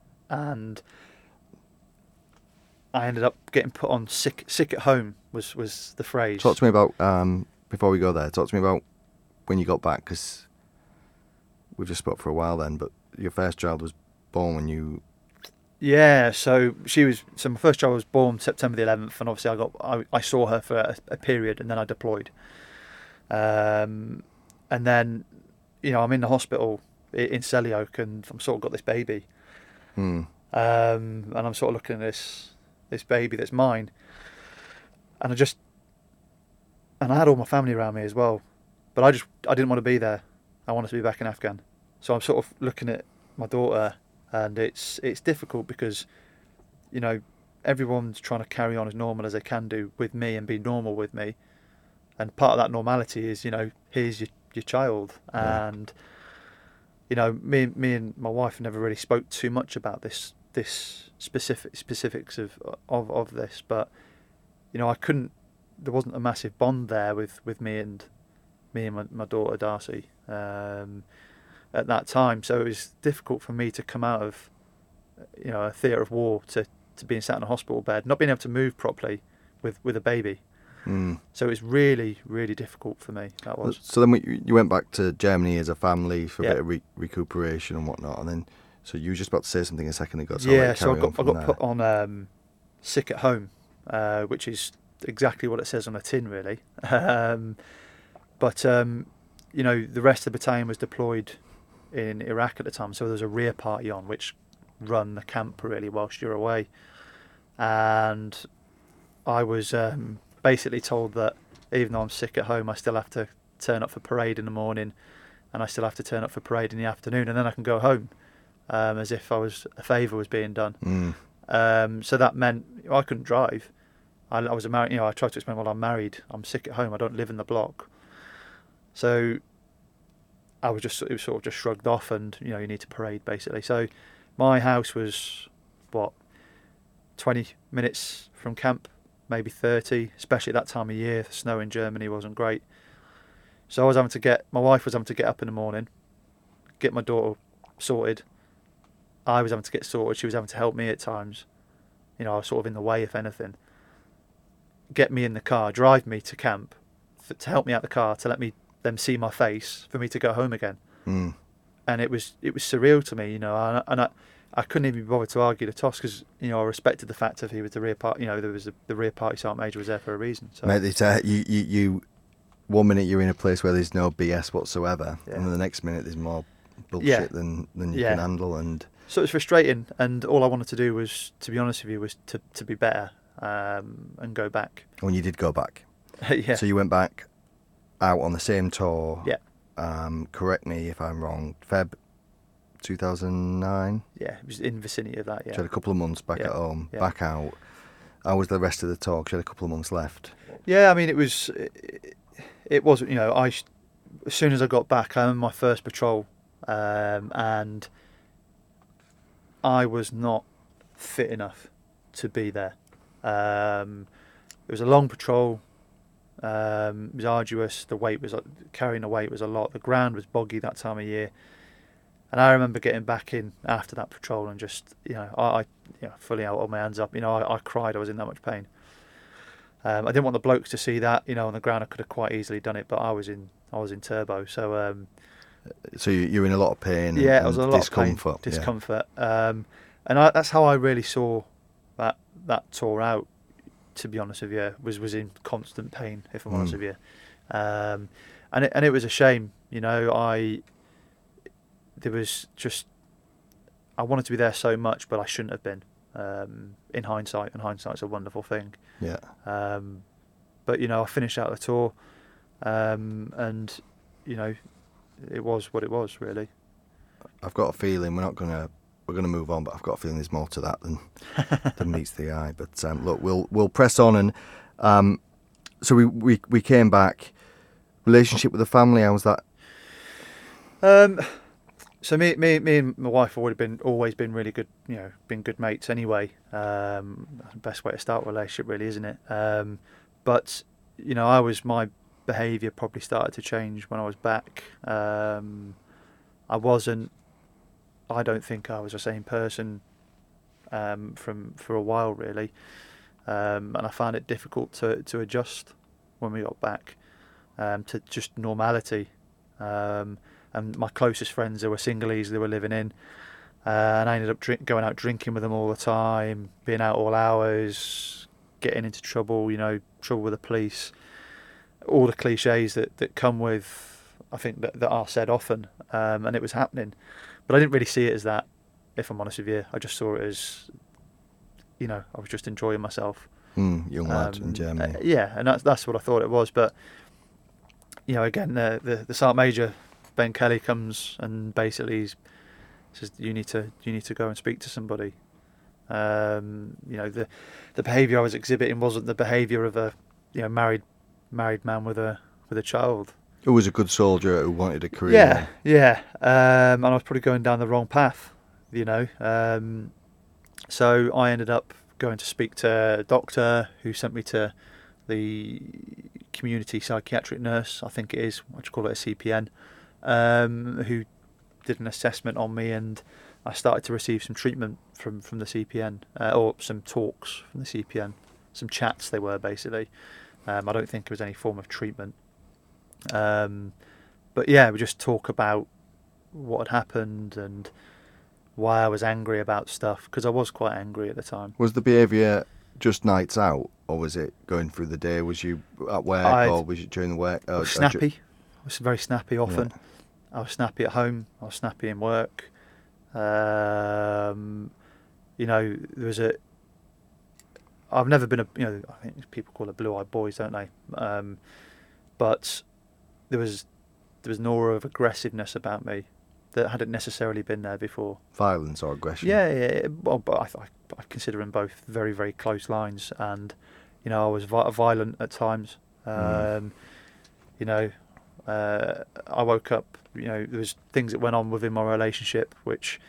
I ended up getting put on sick at home was the phrase. Talk to me about before we go there. Talk to me about when you got back, because we've just spoke for a while then. But your first child was born when you. Yeah, so my first child was born September the 11th, and obviously I saw her for a period, and then I deployed. And then, I'm in the hospital in Selly Oak, and I'm sort of got this baby. And I'm sort of looking at this baby that's mine, and I had all my family around me as well, but I didn't want to be there. I wanted to be back in Afghan. So I'm sort of looking at my daughter, and it's difficult because, everyone's trying to carry on as normal as they can do with me and be normal with me. And part of that normality is, here's your child. Yeah. And, me and my wife never really spoke too much about this specifics of this. But, there wasn't a massive bond there with me and my daughter Darcy at that time. So it was difficult for me to come out of, a theatre of war to being sat in a hospital bed, not being able to move properly with a baby. So it was really, really difficult for me. That was. So then you went back to Germany as a family for a bit of recuperation and whatnot, and then so you were just about to say something a second ago. So so I got put on sick at home, which is exactly what it says on the tin, really. But the rest of the battalion was deployed in Iraq at the time, so there was a rear party on which run the camp really whilst you're away, and I was basically told that even though I'm sick at home, I still have to turn up for parade in the morning, and I still have to turn up for parade in the afternoon, and then I can go home, as if a favour was being done. So that meant I couldn't drive. I was married. I tried to explain, well, I'm married. I'm sick at home. I don't live in the block. So it was sort of just shrugged off, and you need to parade basically. So my house was 20 minutes from camp, maybe 30, especially at that time of year. The snow in Germany wasn't great. So my wife was having to get up in the morning, get my daughter sorted. I was having to get sorted. She was having to help me at times. I was sort of in the way, if anything. Get me in the car, drive me to camp, to help me out the car, to let me them see my face for me to go home again. Mm. And it was surreal to me, and I couldn't even be bothered to argue the toss because I respected the fact that he was the rear party. There was the rear party sergeant major was there for a reason. So. Mate, you 1 minute you're in a place where there's no BS whatsoever, Yeah. and then the next minute there's more bullshit than you can handle. And so it was frustrating, and all I wanted to do was, to be honest with you, was to be better and go back. when you did go back, Yeah. so you went back out on the same tour. Yeah. Correct me if I'm wrong. Feb 2009. Yeah, it was in the vicinity of that. Yeah. You had a couple of months back at home, back out. How was the rest of the tour? 'Cause you had a couple of months left. Yeah, I mean, it was. As soon as I got back, I remember my first patrol, and I was not fit enough to be there. It was a long patrol. It was arduous. The weight was carrying the weight was a lot. The ground was boggy that time of year, and I remember getting back in after that patrol and just I fully held my hands up. I cried. I was in that much pain. I didn't want the blokes to see that. On the ground I could have quite easily done it, but I was in turbo. So So you're in a lot of pain. yeah, and it was a lot discomfort. of pain, discomfort. And that's how I really saw that tour out. To be honest with you, was in constant pain. If I'm honest with you, and it was a shame. I wanted to be there so much, but I shouldn't have been. In hindsight, and hindsight's a wonderful thing. Yeah. But I finished out the tour, and it was what it was, really. I've got a feeling we're gonna move on, but I've got a feeling there's more to that than meets the eye. But look, we'll press on, and so we came back. Relationship with the family, how was that? So me and my wife have always been really good, been good mates anyway. That's the best way to start a relationship, really, isn't it? But my behaviour probably started to change when I was back. I don't think I was the same person for a while, really, and I found it difficult to adjust when we got back to just normality. And my closest friends, they were singleys, they were living in, and I ended up going out drinking with them all the time, being out all hours, getting into trouble, trouble with the police, all the cliches that come with, I think, that are said often, and it was happening. But I didn't really see it as that, if I'm honest with you. I just saw it as, I was just enjoying myself. Young lad in Germany. Yeah, and that's what I thought it was. But, again, the Sergeant Major, Ben Kelly, comes and basically says you need to go and speak to somebody. The behaviour I was exhibiting wasn't the behaviour of a married man with a child. Who was a good soldier who wanted a career. Yeah. And I was probably going down the wrong path, So I ended up going to speak to a doctor who sent me to the community psychiatric nurse, I think it is, what you call it, a CPN. Who did an assessment on me, and I started to receive some treatment from the CPN, or some talks from the CPN, some chats they were basically. I don't think it was any form of treatment. But yeah, we just talk about what had happened and why I was angry about stuff, because I was quite angry at the time. Was the behaviour just nights out, or was it going through the day? Was you at work, or was you during the work? Snappy. I was very snappy often. Yeah. I was snappy at home. I was snappy in work. There was I've never been I think people call it blue-eyed boys, don't they? But there was an aura of aggressiveness about me that hadn't necessarily been there before. Violence or aggression? Yeah. Well, but I consider them both very, very close lines, and I was violent at times. I woke up, there was things that went on within my relationship which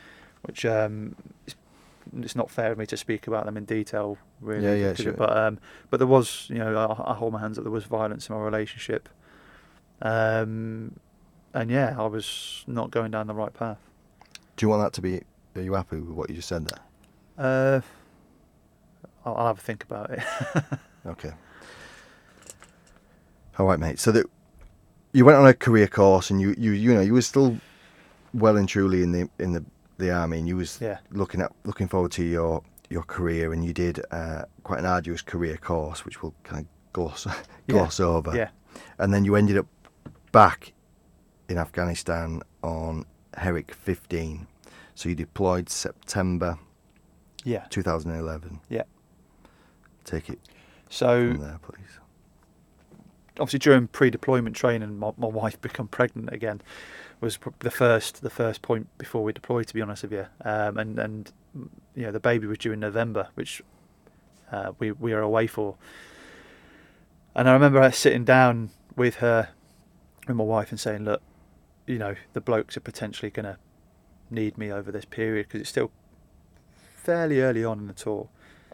it's not fair of me to speak about them in detail, really. Yeah, sure. But there was, I hold my hands up, there was violence in my relationship. And yeah, I was not going down the right path. Do you want that to be, are you happy with what you just said there? I'll have a think about it. Okay. All right, mate. So you went on a career course, and you were still well and truly in the army, and you was Yeah. looking forward to your career, and you did quite an arduous career course, which we'll kind of gloss over. Yeah. And then you ended up back in Afghanistan on Herrick 15. So you deployed September Yeah. 2011. Yeah. Take it So from there, please. obviously during pre-deployment training, my wife become pregnant again was the first point before we deployed, to be honest with you. And you know, the baby was due in November, which we were away for. And I remember her sitting down with my wife, and saying, look, you know, the blokes are potentially going to need me over this period, because it's still fairly early on in the tour.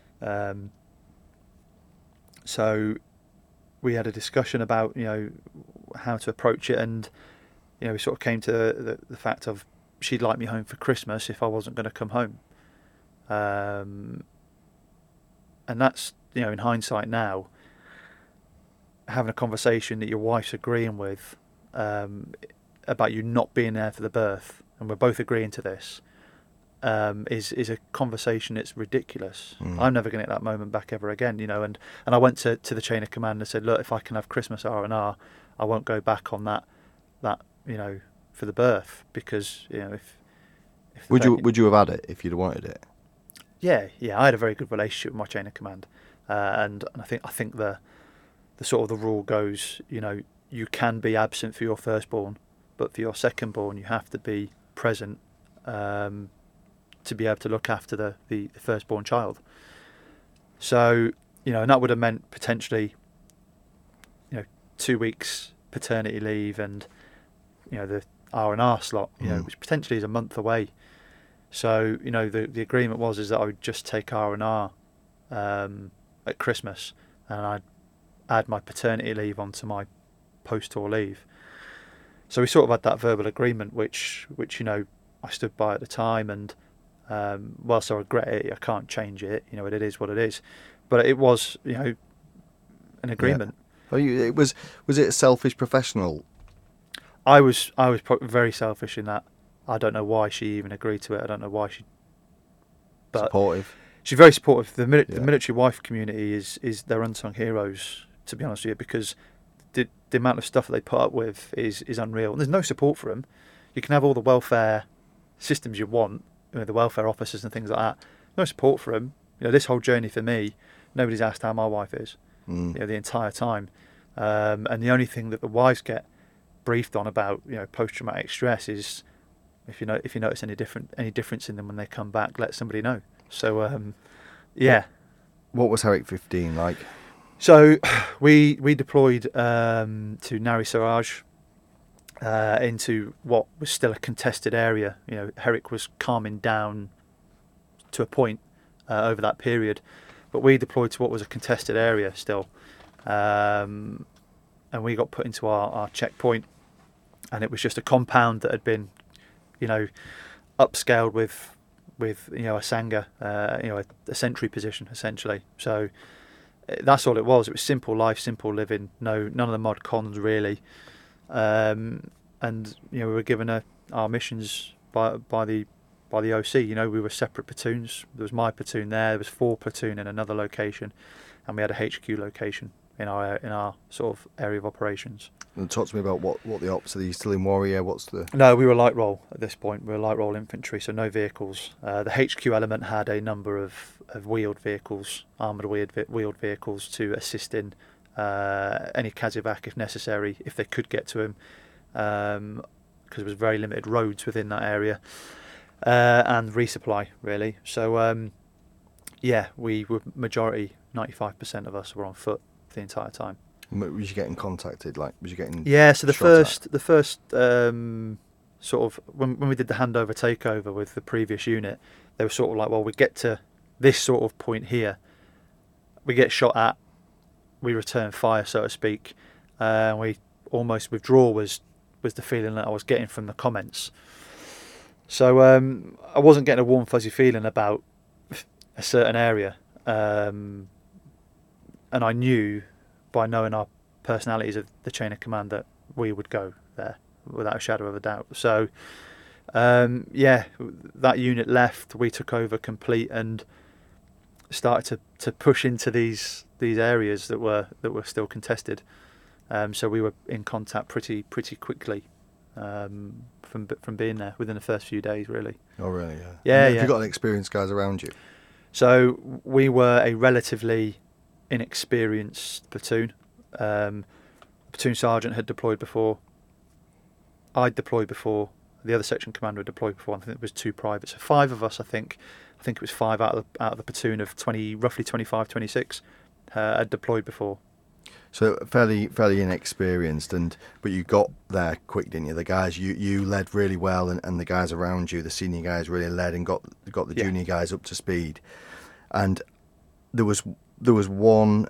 So we had a discussion about, you know, how to approach it, and you know, we sort of came to the fact of she'd like me home for Christmas if I wasn't going to come home. And that's, you know, in hindsight now, having a conversation that your wife's agreeing with about you not being there for the birth, and we're both agreeing to this, is a conversation that's ridiculous. I'm never going to get that moment back ever again, you know. And I went to the chain of command and said, look, if I can have Christmas R&R, I won't go back on that you know, for the birth, because, you know, if would you have had it if you'd wanted it? Yeah, I had a very good relationship with my chain of command, and I think the sort of the rule goes, you know, you can be absent for your firstborn, but for your secondborn you have to be present to be able to look after the firstborn child. So, you know, and that would have meant potentially, you know, 2 weeks paternity leave, and you know, the R&R slot, you know, which potentially is a month away. So, you know, the agreement is that I would just take R&R at Christmas, and I'd add my paternity leave onto my post-tour leave. So we sort of had that verbal agreement, which you know, I stood by at the time, and whilst I regret it, I can't change it. You know, it is what it is. But it was, you know, an agreement. Yeah. Was it a selfish professional? I was very selfish in that. I don't know why she even agreed to it. I don't know why she. But supportive. She's very supportive. The military wife community is their unsung heroes, to be honest with you, because the amount of stuff that they put up with is unreal. And there's no support for them. You can have all the welfare systems you want, you know, the welfare officers and things like that. No support for them. You know, this whole journey for me, nobody's asked how my wife is. You know, the entire time, and the only thing that the wives get briefed on about, you know, post-traumatic stress is if you notice any difference in them when they come back, let somebody know. So yeah. What was Herrick 15 like? So we deployed to Nari Siraj, into what was still a contested area. You know, Herrick was calming down to a point over that period, but we deployed to what was a contested area still, and we got put into our checkpoint, and it was just a compound that had been, you know, upscaled with you know, a Sangha, you know, a sentry position essentially. So that's all it was. It was simple life, simple living. None of the mod cons really. And you know, we were given our missions by the OC. You know, we were separate platoons. There was my platoon there was 4 platoon in another location, and we had a HQ location in our sort of area of operations. And talk to me about what the ops are. Are you still in Warrior? What's the... No, we were light roll at this point. We were light roll infantry, so no vehicles. The HQ element had a number of wheeled vehicles, armoured wheeled vehicles to assist in any Kazivac if necessary, if they could get to him, because there was very limited roads within that area, and resupply really. So yeah, we were majority, 95% of us were on foot the entire time. Was you getting contacted? Like, was you getting... Yeah, so the first sort of, when we did the handover takeover with the previous unit, they were sort of like, well, we get to this sort of point here, we get shot at, we return fire, so to speak, and we almost withdraw was the feeling that I was getting from the comments. So I wasn't getting a warm fuzzy feeling about a certain area, and I knew, by knowing our personalities of the chain of command, that we would go there without a shadow of a doubt. So that unit left, we took over complete and started to push into these areas that were still contested. So we were in contact pretty quickly from being there within the first few days, really. Oh, really? Yeah. Have you got any experienced guys around you? So we were a relatively inexperienced platoon. Platoon sergeant had deployed before. I'd deployed before. The other section commander had deployed before. I think it was 2 privates. So 5 of us, I think it was 5 out of the platoon of roughly 25, 26 had deployed before. So fairly inexperienced, but you got there quick, didn't you? The guys you led really well, and the guys around you, the senior guys, really led and got the junior guys up to speed. And there was one.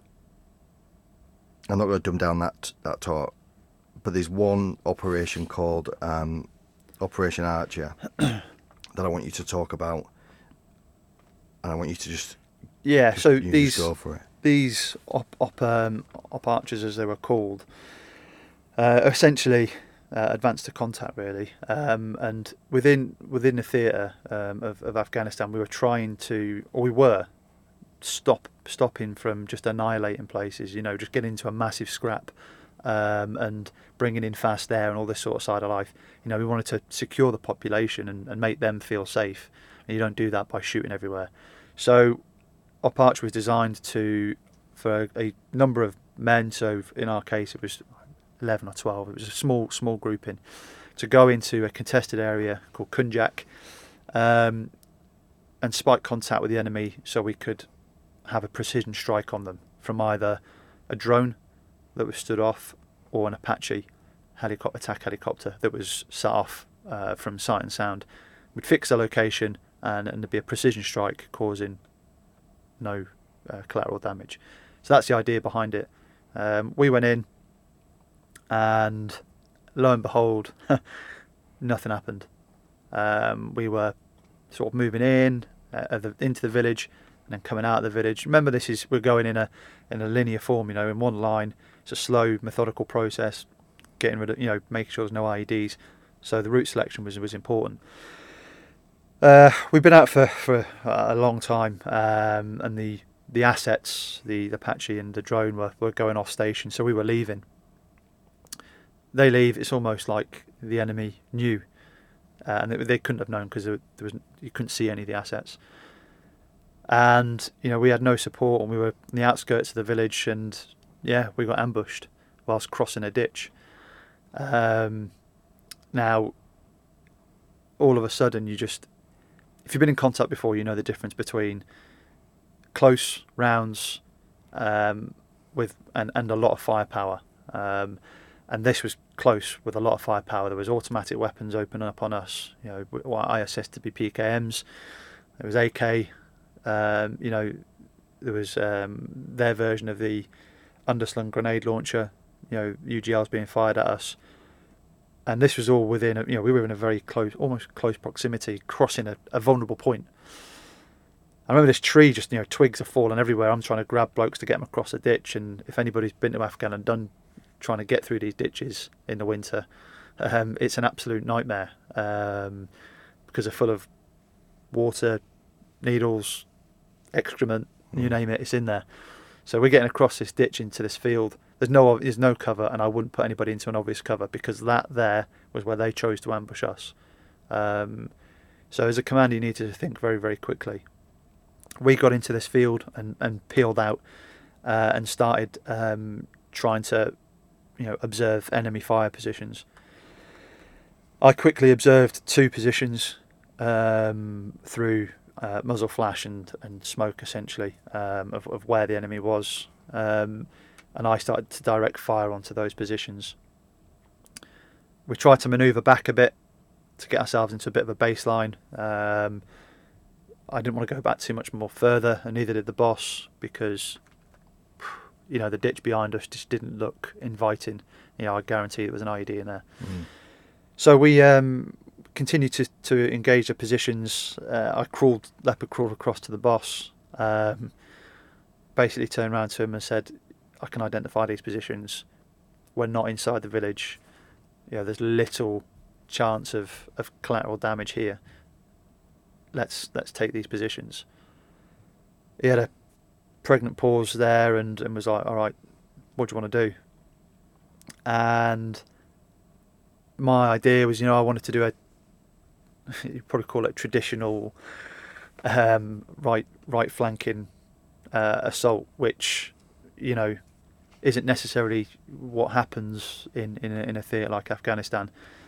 I'm not going to dumb down that talk, but there's one operation called Operation Archer that I want you to talk about, and I want you to just go for it. These op archers, as they were called, essentially advanced to contact, really. And within the theatre of Afghanistan, we were stopping from just annihilating places. Just getting into a massive scrap and bringing in fast air and all this sort of side of life. We wanted to secure the population and make them feel safe. And you don't do that by shooting everywhere. So Op Archer was designed for a number of men, so in our case it was 11 or 12, it was a small grouping, to go into a contested area called Kunjak and spike contact with the enemy so we could have a precision strike on them from either a drone that was stood off or an Apache attack helicopter that was set off from sight and sound. We'd fix the location and there'd be a precision strike causing no collateral damage. So that's the idea behind it. We went in, and lo and behold, nothing happened. We were sort of moving in into the village and then coming out of the village. Remember, we're going in a linear form, in one line. It's a slow, methodical process, getting rid of, making sure there's no IEDs. So the route selection was important. We've been out for a long time, and the assets, the Apache and the drone were going off station, so we were leaving. They leave. It's almost like the enemy knew, and they couldn't have known because you couldn't see any of the assets. And we had no support, and we were in the outskirts of the village, and we got ambushed whilst crossing a ditch. Now, all of a sudden, if you've been in contact before, you know the difference between close rounds with a lot of firepower, and this was close with a lot of firepower. There was automatic weapons opening up on us, what I assessed to be PKMs. There was AK. There was their version of the underslung grenade launcher. UGLs being fired at us. And this was all within, we were in a very almost close proximity, crossing a vulnerable point. I remember this tree, just, twigs are falling everywhere. I'm trying to grab blokes to get them across a ditch. And if anybody's been to Afghan and done trying to get through these ditches in the winter, it's an absolute nightmare because they're full of water, needles, excrement, you name it, it's in there. So we're getting across this ditch into this field. There's no cover, and I wouldn't put anybody into an obvious cover because that there was where they chose to ambush us. So as a commander, you need to think very, very quickly. We got into this field and peeled out and started trying to, observe enemy fire positions. I quickly observed 2 positions through muzzle flash and smoke, essentially, of where the enemy was. And I started to direct fire onto those positions. We tried to manoeuvre back a bit to get ourselves into a bit of a baseline. I didn't want to go back too much more further, and neither did the boss, because the ditch behind us just didn't look inviting. I guarantee there was an IED in there. So we continued to engage the positions. I leopard crawled across to the boss, basically turned around to him and said, I can identify these positions. We're not inside the village. there's little chance of collateral damage here. Let's take these positions. He had a pregnant pause there and was like, all right, what do you want to do? And my idea was, I wanted to do you'd probably call it traditional right flanking assault, which isn't necessarily what happens in a theatre like Afghanistan,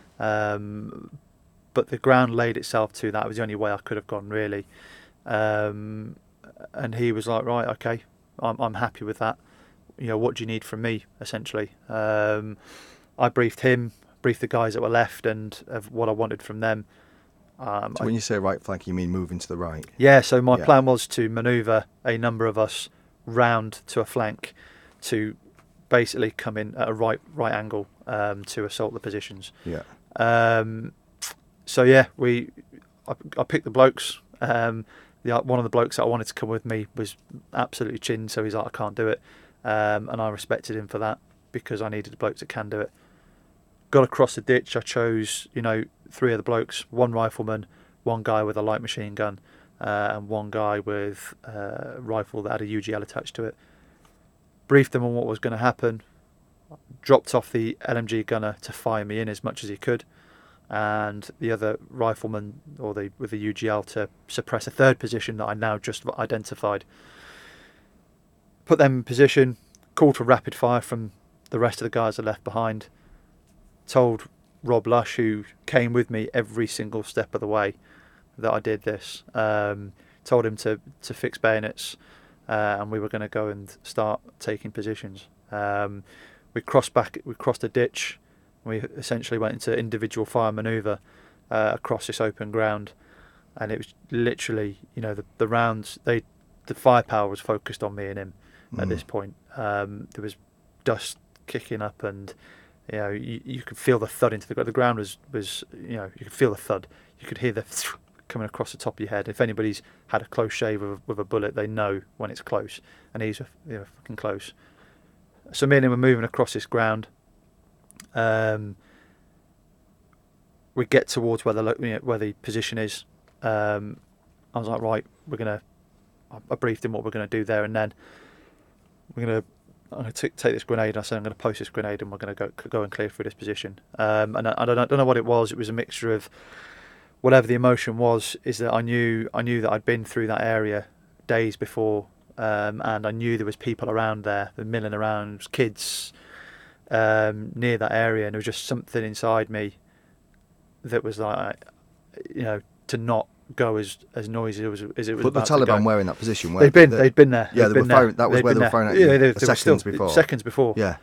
but the ground laid itself to that. It was the only way I could have gone, really. And he was like, right, okay, I'm happy with that. What do you need from me, essentially? I briefed him, briefed the guys that were left, and of what I wanted from them. So when you say right flank, you mean moving to the right? Yeah, so my plan was to manoeuvre a number of us round to a flank to basically come in at a right angle to assault the positions. Yeah. So yeah, I picked the blokes. One of the blokes that I wanted to come with me was absolutely chinned, so he's like, I can't do it. And I respected him for that because I needed blokes that can do it. Got across the ditch. I chose, 3 of the blokes, 1 rifleman, 1 guy with a light machine gun, and 1 guy with a rifle that had a UGL attached to it. Briefed them on what was going to happen. Dropped off the LMG gunner to fire me in as much as he could, and the other rifleman with the UGL to suppress a 3rd position that I now just identified. Put them in position, called for rapid fire from the rest of the guys that left behind. Told Rob Lush, who came with me every single step of the way, that I did this. Told him to fix bayonets, and we were going to go and start taking positions. We crossed a ditch. We essentially went into individual fire manoeuvre across this open ground, and it was literally, the rounds. The firepower was focused on me and him at this point. There was dust kicking up, and you could feel the thud into the ground. The ground was you could feel the thud. You could hear the coming across the top of your head. If anybody's had a close shave with a bullet, they know when it's close, and he's fucking close. So me and him were moving across this ground. We get towards where the position is. I was like, right, I briefed him what we're going to do there, and then I'm going to take this grenade. I said I'm going to post this grenade, and we're going to go and clear through this position. And I don't know what it was. It was a mixture of whatever the emotion was. Is that I knew that I'd been through that area days before, and I knew there was people around there, milling around, kids near that area, and there was just something inside me that was like, to not go as noisy as it was. But the Taliban were in that position. They'd been there. Yeah, they were firing. That was where they were firing at you. Yeah, seconds before. Yeah.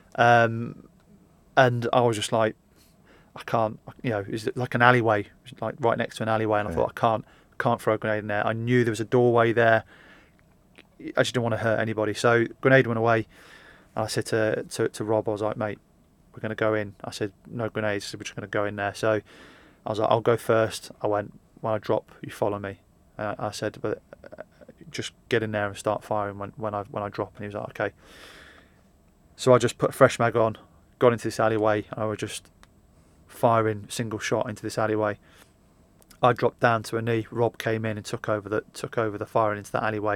And I was just like, I can't. It's like an alleyway, like right next to an alleyway, and I thought I can't throw a grenade in there. I knew there was a doorway there. I just didn't want to hurt anybody. So grenade went away. I said to Rob, I was like, mate, we're going to go in. I said, no grenades. So we're just going to go in there. So I was like, I'll go first. I went, when I drop, you follow me. I said, but just get in there and start firing when I drop. And he was like, okay. So I just put a fresh mag on, got into this alleyway. I was just firing single shot into this alleyway. I dropped down to a knee. Rob came in and took over the firing into that alleyway.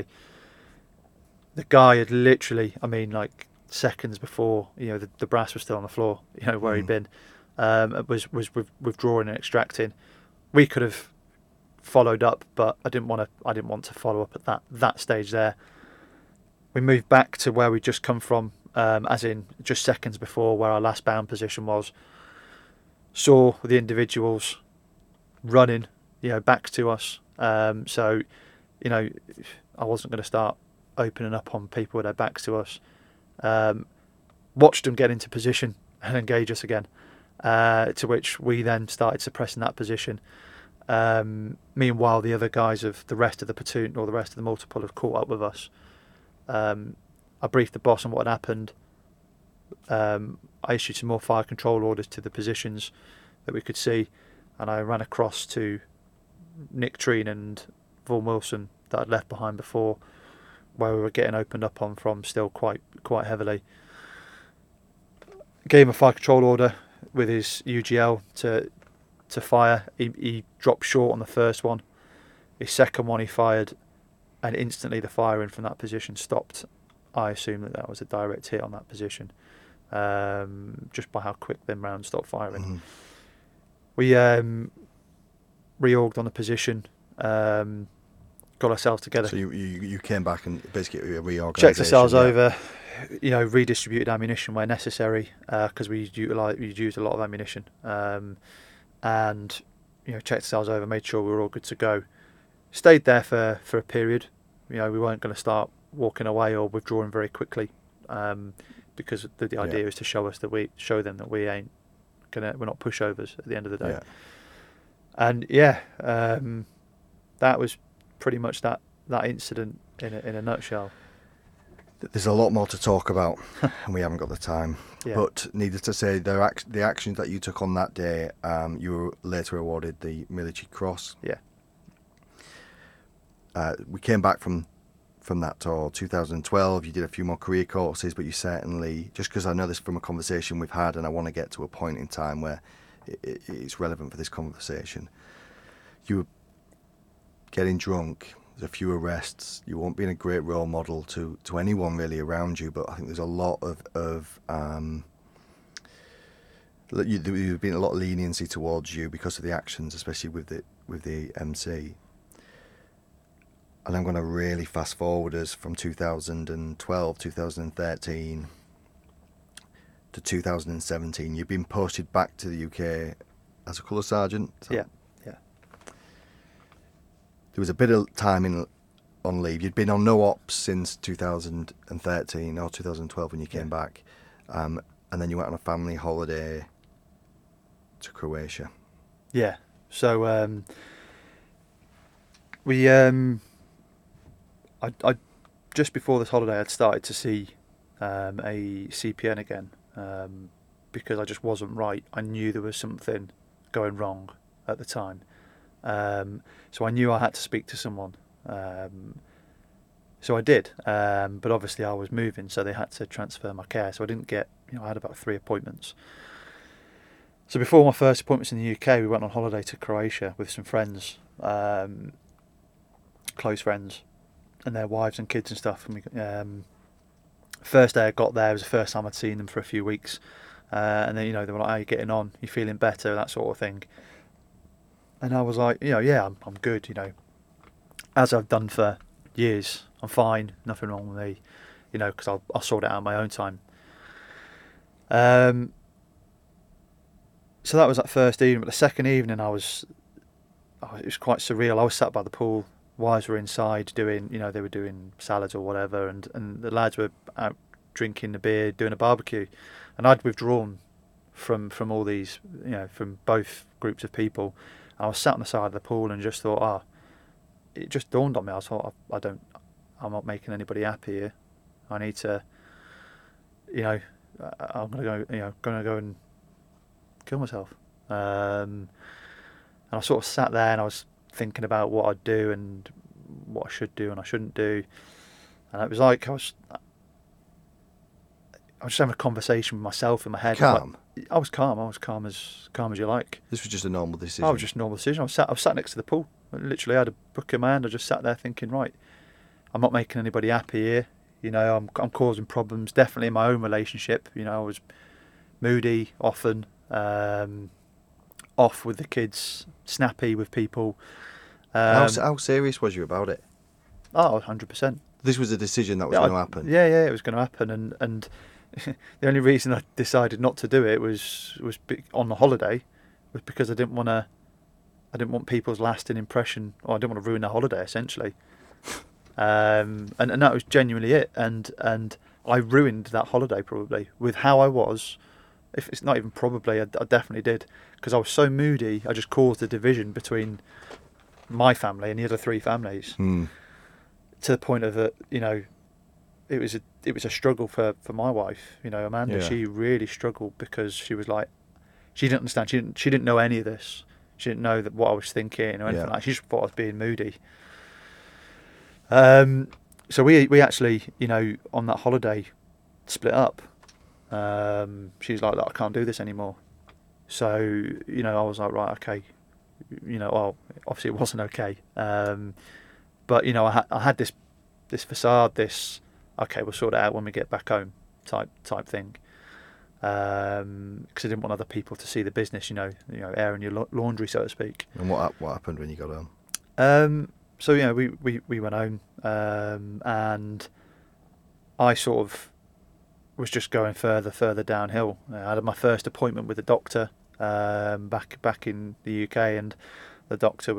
The guy had literally, like seconds before, the brass was still on the floor, where he'd been, was withdrawing and extracting. We could have followed up, but I didn't want to follow up at that stage there. We moved back to where we'd just come from, as in just seconds before where our last bound position was. Saw the individuals running, back to us. So, I wasn't going to start opening up on people with their backs to us. Watched them get into position and engage us again, to which we then started suppressing that position. Meanwhile, the other guys of the rest of the platoon or the rest of the multiple have caught up with us. I briefed the boss on what had happened. I issued some more fire control orders to the positions that we could see, and I ran across to Nick Treen and Vaughan Wilson that I'd left behind before, where we were getting opened up on from still quite heavily. Gave him a fire control order. with his UGL to fire. He dropped short on the first one. His second one he fired, and instantly the firing from that position stopped. I assume that was a direct hit on that position, just by how quick them rounds stopped firing. Mm-hmm. We reorged on the position, got ourselves together. So you came back and basically reorganised. Checked ourselves over, redistributed ammunition where necessary, because we used a lot of ammunition, and checked ourselves over, made sure we were all good to go. Stayed there for a period. We weren't going to start walking away or withdrawing very quickly, because the idea is to show them that we're not pushovers at the end of the day. Yeah. And that was pretty much that incident in a nutshell. There's a lot more to talk about, and we haven't got the time. Yeah. But needless to say, the actions that you took on that day, you were later awarded the Military Cross. Yeah. We came back from that tour, 2012. You did a few more career courses, but you certainly, just because I know this from a conversation we've had, and I want to get to a point in time where it's relevant for this conversation. You were getting drunk. There's a few arrests. You weren't being a great role model to anyone really around you. But I think there's a lot of there's been a lot of leniency towards you because of the actions, especially with the MC. And I'm going to really fast forward us from 2012, 2013 to 2017. You've been posted back to the UK as a colour sergeant. Yeah. There was a bit of time on leave. You'd been on no ops since 2013 or 2012 when you came back. And then you went on a family holiday to Croatia. Yeah. So we I just before this holiday I'd started to see a CPN again, because I just wasn't right. I knew there was something going wrong at the time. So I knew I had to speak to someone. So I did. But obviously I was moving, so they had to transfer my care. So I didn't get, I had about 3 appointments. So before my first appointments in the UK, we went on holiday to Croatia with some friends, close friends, and their wives and kids and stuff. And first day I got there, it was the first time I'd seen them for a few weeks. And then, they were like, "How are you getting on? You feeling better?" That sort of thing. And I was like, yeah, I'm good, as I've done for years. I'm fine, nothing wrong with me, because I'll sort it out on my own time. So that was that first evening, but the second evening it was quite surreal. I was sat by the pool, wives were inside doing, they were doing salads or whatever, and the lads were out drinking the beer, doing a barbecue, and I'd withdrawn from all these, from both groups of people. I was sat on the side of the pool and just thought, it just dawned on me. I thought, I'm not making anybody happy here. I need to, I'm gonna go and kill myself. And I sort of sat there and I was thinking about what I'd do and what I should do and I shouldn't do. And it was like I was just having a conversation with myself in my head. Calm? I was calm. I was calm as you like. This was just a normal decision? I was just a normal decision. I was sat next to the pool. I literally had a book in my hand. I just sat there thinking, right, I'm not making anybody happy here. I'm causing problems, definitely in my own relationship. I was moody often, off with the kids, snappy with people. How serious was you about it? Oh, 100%. This was a decision that was going to happen? Yeah, it was going to happen. And the only reason I decided not to do it was on the holiday, was because I didn't want people's lasting impression, or I didn't want to ruin their holiday, essentially. And that was genuinely it. And I ruined that holiday probably with how I was. If it's not even probably, I definitely did, because I was so moody. I just caused a division between my family and the other 3 families, to the point of it was a struggle for my wife. Amanda, Yeah. She really struggled because she was like, she didn't understand. She didn't know any of this. She didn't know what I was thinking or anything like that. She just thought I was being moody. So we actually, on that holiday, split up. She was like, "I can't do this anymore." So, you know, I was like, right, okay, you know, well, obviously it wasn't okay. But, you know, I had this facade, this, okay, we'll sort it out when we get back home type thing. Because I didn't want other people to see the business, you know, airing your laundry, so to speak. And what happened when you got home? So, you know, we went home, and I sort of was just going further downhill. I had my first appointment with a doctor back in the UK, and the doctor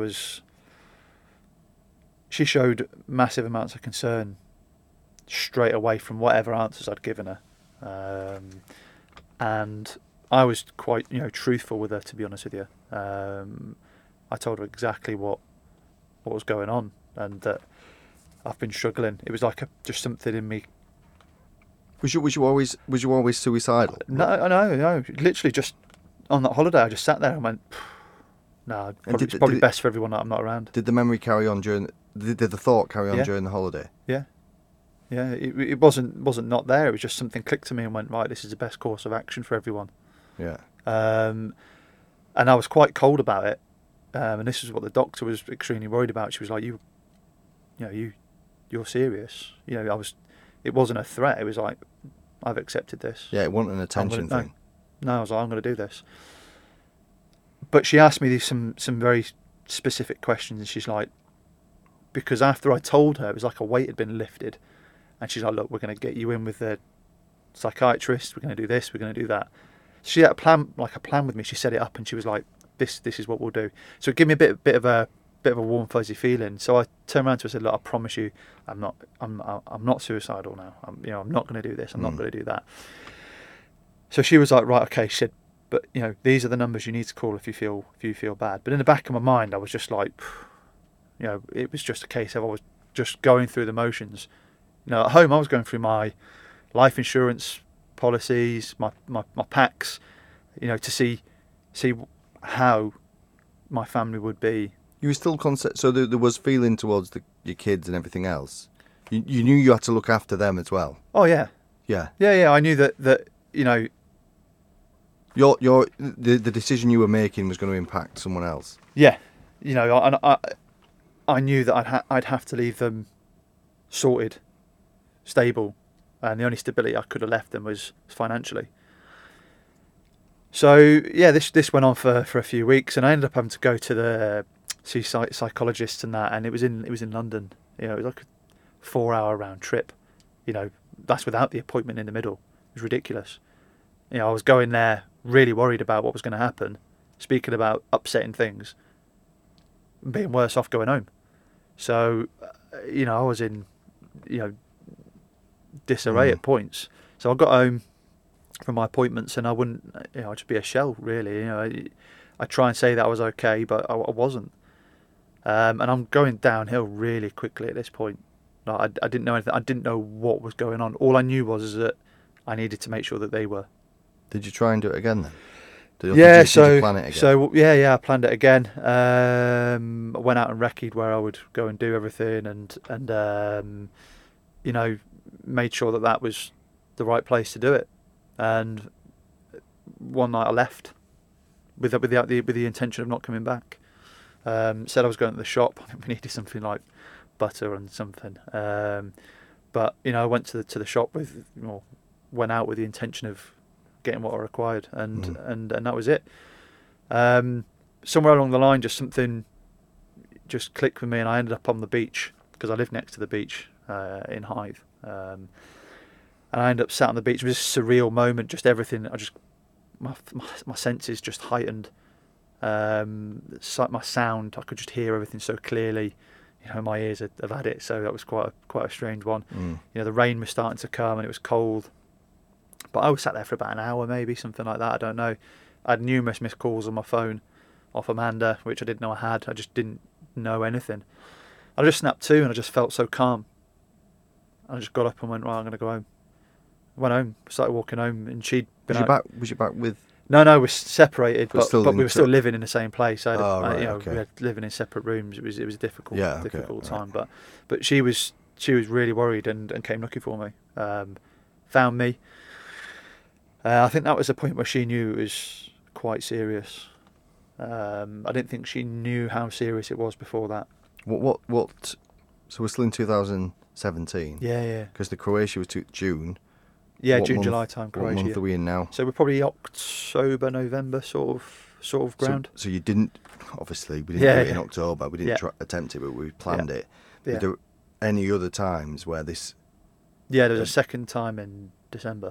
she showed massive amounts of concern straight away from whatever answers I'd given her. And I was quite, you know, truthful with her, to be honest with you. I told her exactly what was going on, and that I've been struggling. It was like just something in me. Was you always suicidal? No. Literally, just on that holiday, I just sat there and went, "No, it's probably best for everyone that I'm not around." Did the memory carry on during? Did the thought carry on during the holiday? Yeah. It wasn't not there. It was just something clicked to me and went, right, this is the best course of action for everyone. Yeah. And I was quite cold about it. And this is what the doctor was extremely worried about. She was like, you're serious. You know, it wasn't a threat. It was like, I've accepted this. Yeah, it wasn't an attention thing. No, I was like, I'm going to do this. But she asked me some very specific questions, and she's like, because after I told her, it was like a weight had been lifted. And she's like, look, we're going to get you in with the psychiatrist. We're going to do this. We're going to do that. She had a plan with me. She set it up, and she was like, this is what we'll do. So it gave me a bit of a warm fuzzy feeling. So I turned around to her and said, look, I promise you, I'm not suicidal now. I'm not going to do this. I'm not going to do that. So she was like, right, okay. She said, but you know, these are the numbers you need to call if you feel bad. But in the back of my mind, I was just like, you know, it was just a case of I was just going through the motions. You know, at home I was going through my life insurance policies, my packs, you know, to see how my family would be. You were still so there was feeling towards your kids and everything else. You knew you had to look after them as well. Oh yeah. Yeah. I knew that you know. The decision you were making was going to impact someone else. Yeah, you know, I knew that I'd have to leave them sorted, stable, and the only stability I could have left them was financially. So yeah, this went on for a few weeks, and I ended up having to go to see psychologists and that, and it was in London. You know, it was like a 4-hour round trip. You know, that's without the appointment in the middle. It was ridiculous. You know, I was going there really worried about what was going to happen, speaking about upsetting things, and being worse off going home. So, you know, I was in, you know, disarray at points. So I got home from my appointments, and I wouldn't, you know, I'd just be a shell, really. You know, I try and say that I was okay, but I wasn't. And I'm going downhill really quickly at this point. Like, I didn't know anything. I didn't know what was going on. All I knew was that I needed to make sure that they were. Did you try and do it again then? Did you plan it again? So yeah, I planned it again. I went out and recce'd where I would go and do everything, and you know, made sure that was the right place to do it. And one night I left with the intention of not coming back. Said I was going to the shop. I think we needed something like butter and something. But you know, I went to the shop went out with the intention of getting what I required, and that was it. Somewhere along the line, just something just clicked with me, and I ended up on the beach because I live next to the beach in Hythe. And I ended up sat on the beach. It was a surreal moment. Just everything. My senses just heightened. My sound, I could just hear everything so clearly. You know, my ears have had it, so that was quite a strange one. You know, the rain was starting to come and it was cold. But I was sat there for about an hour, maybe something like that. I don't know. I had numerous missed calls on my phone off Amanda, which I didn't know I had. I just didn't know anything. I just snapped to, and I just felt so calm. I just got up and went, right, I'm going to go home. I went home, started walking home, and she'd been out. Was you back with? No, we're separated, but we were still living in the same place. We were living in separate rooms. It was a difficult time. Right. But she was really worried and came looking for me. Found me. I think that was the point where she knew it was quite serious. I didn't think she knew how serious it was before that. What? So we're still in 2017. Yeah. Because the Croatia was June. Yeah, What June, month- July time, What Croatia. month are we in now? So we're probably October, November sort of ground. So you didn't. Obviously, we didn't Yeah, do it in yeah. October. We didn't Yeah. attempt it, but we planned it. Yeah. Were there any other times where this? Yeah, there was a second time in December.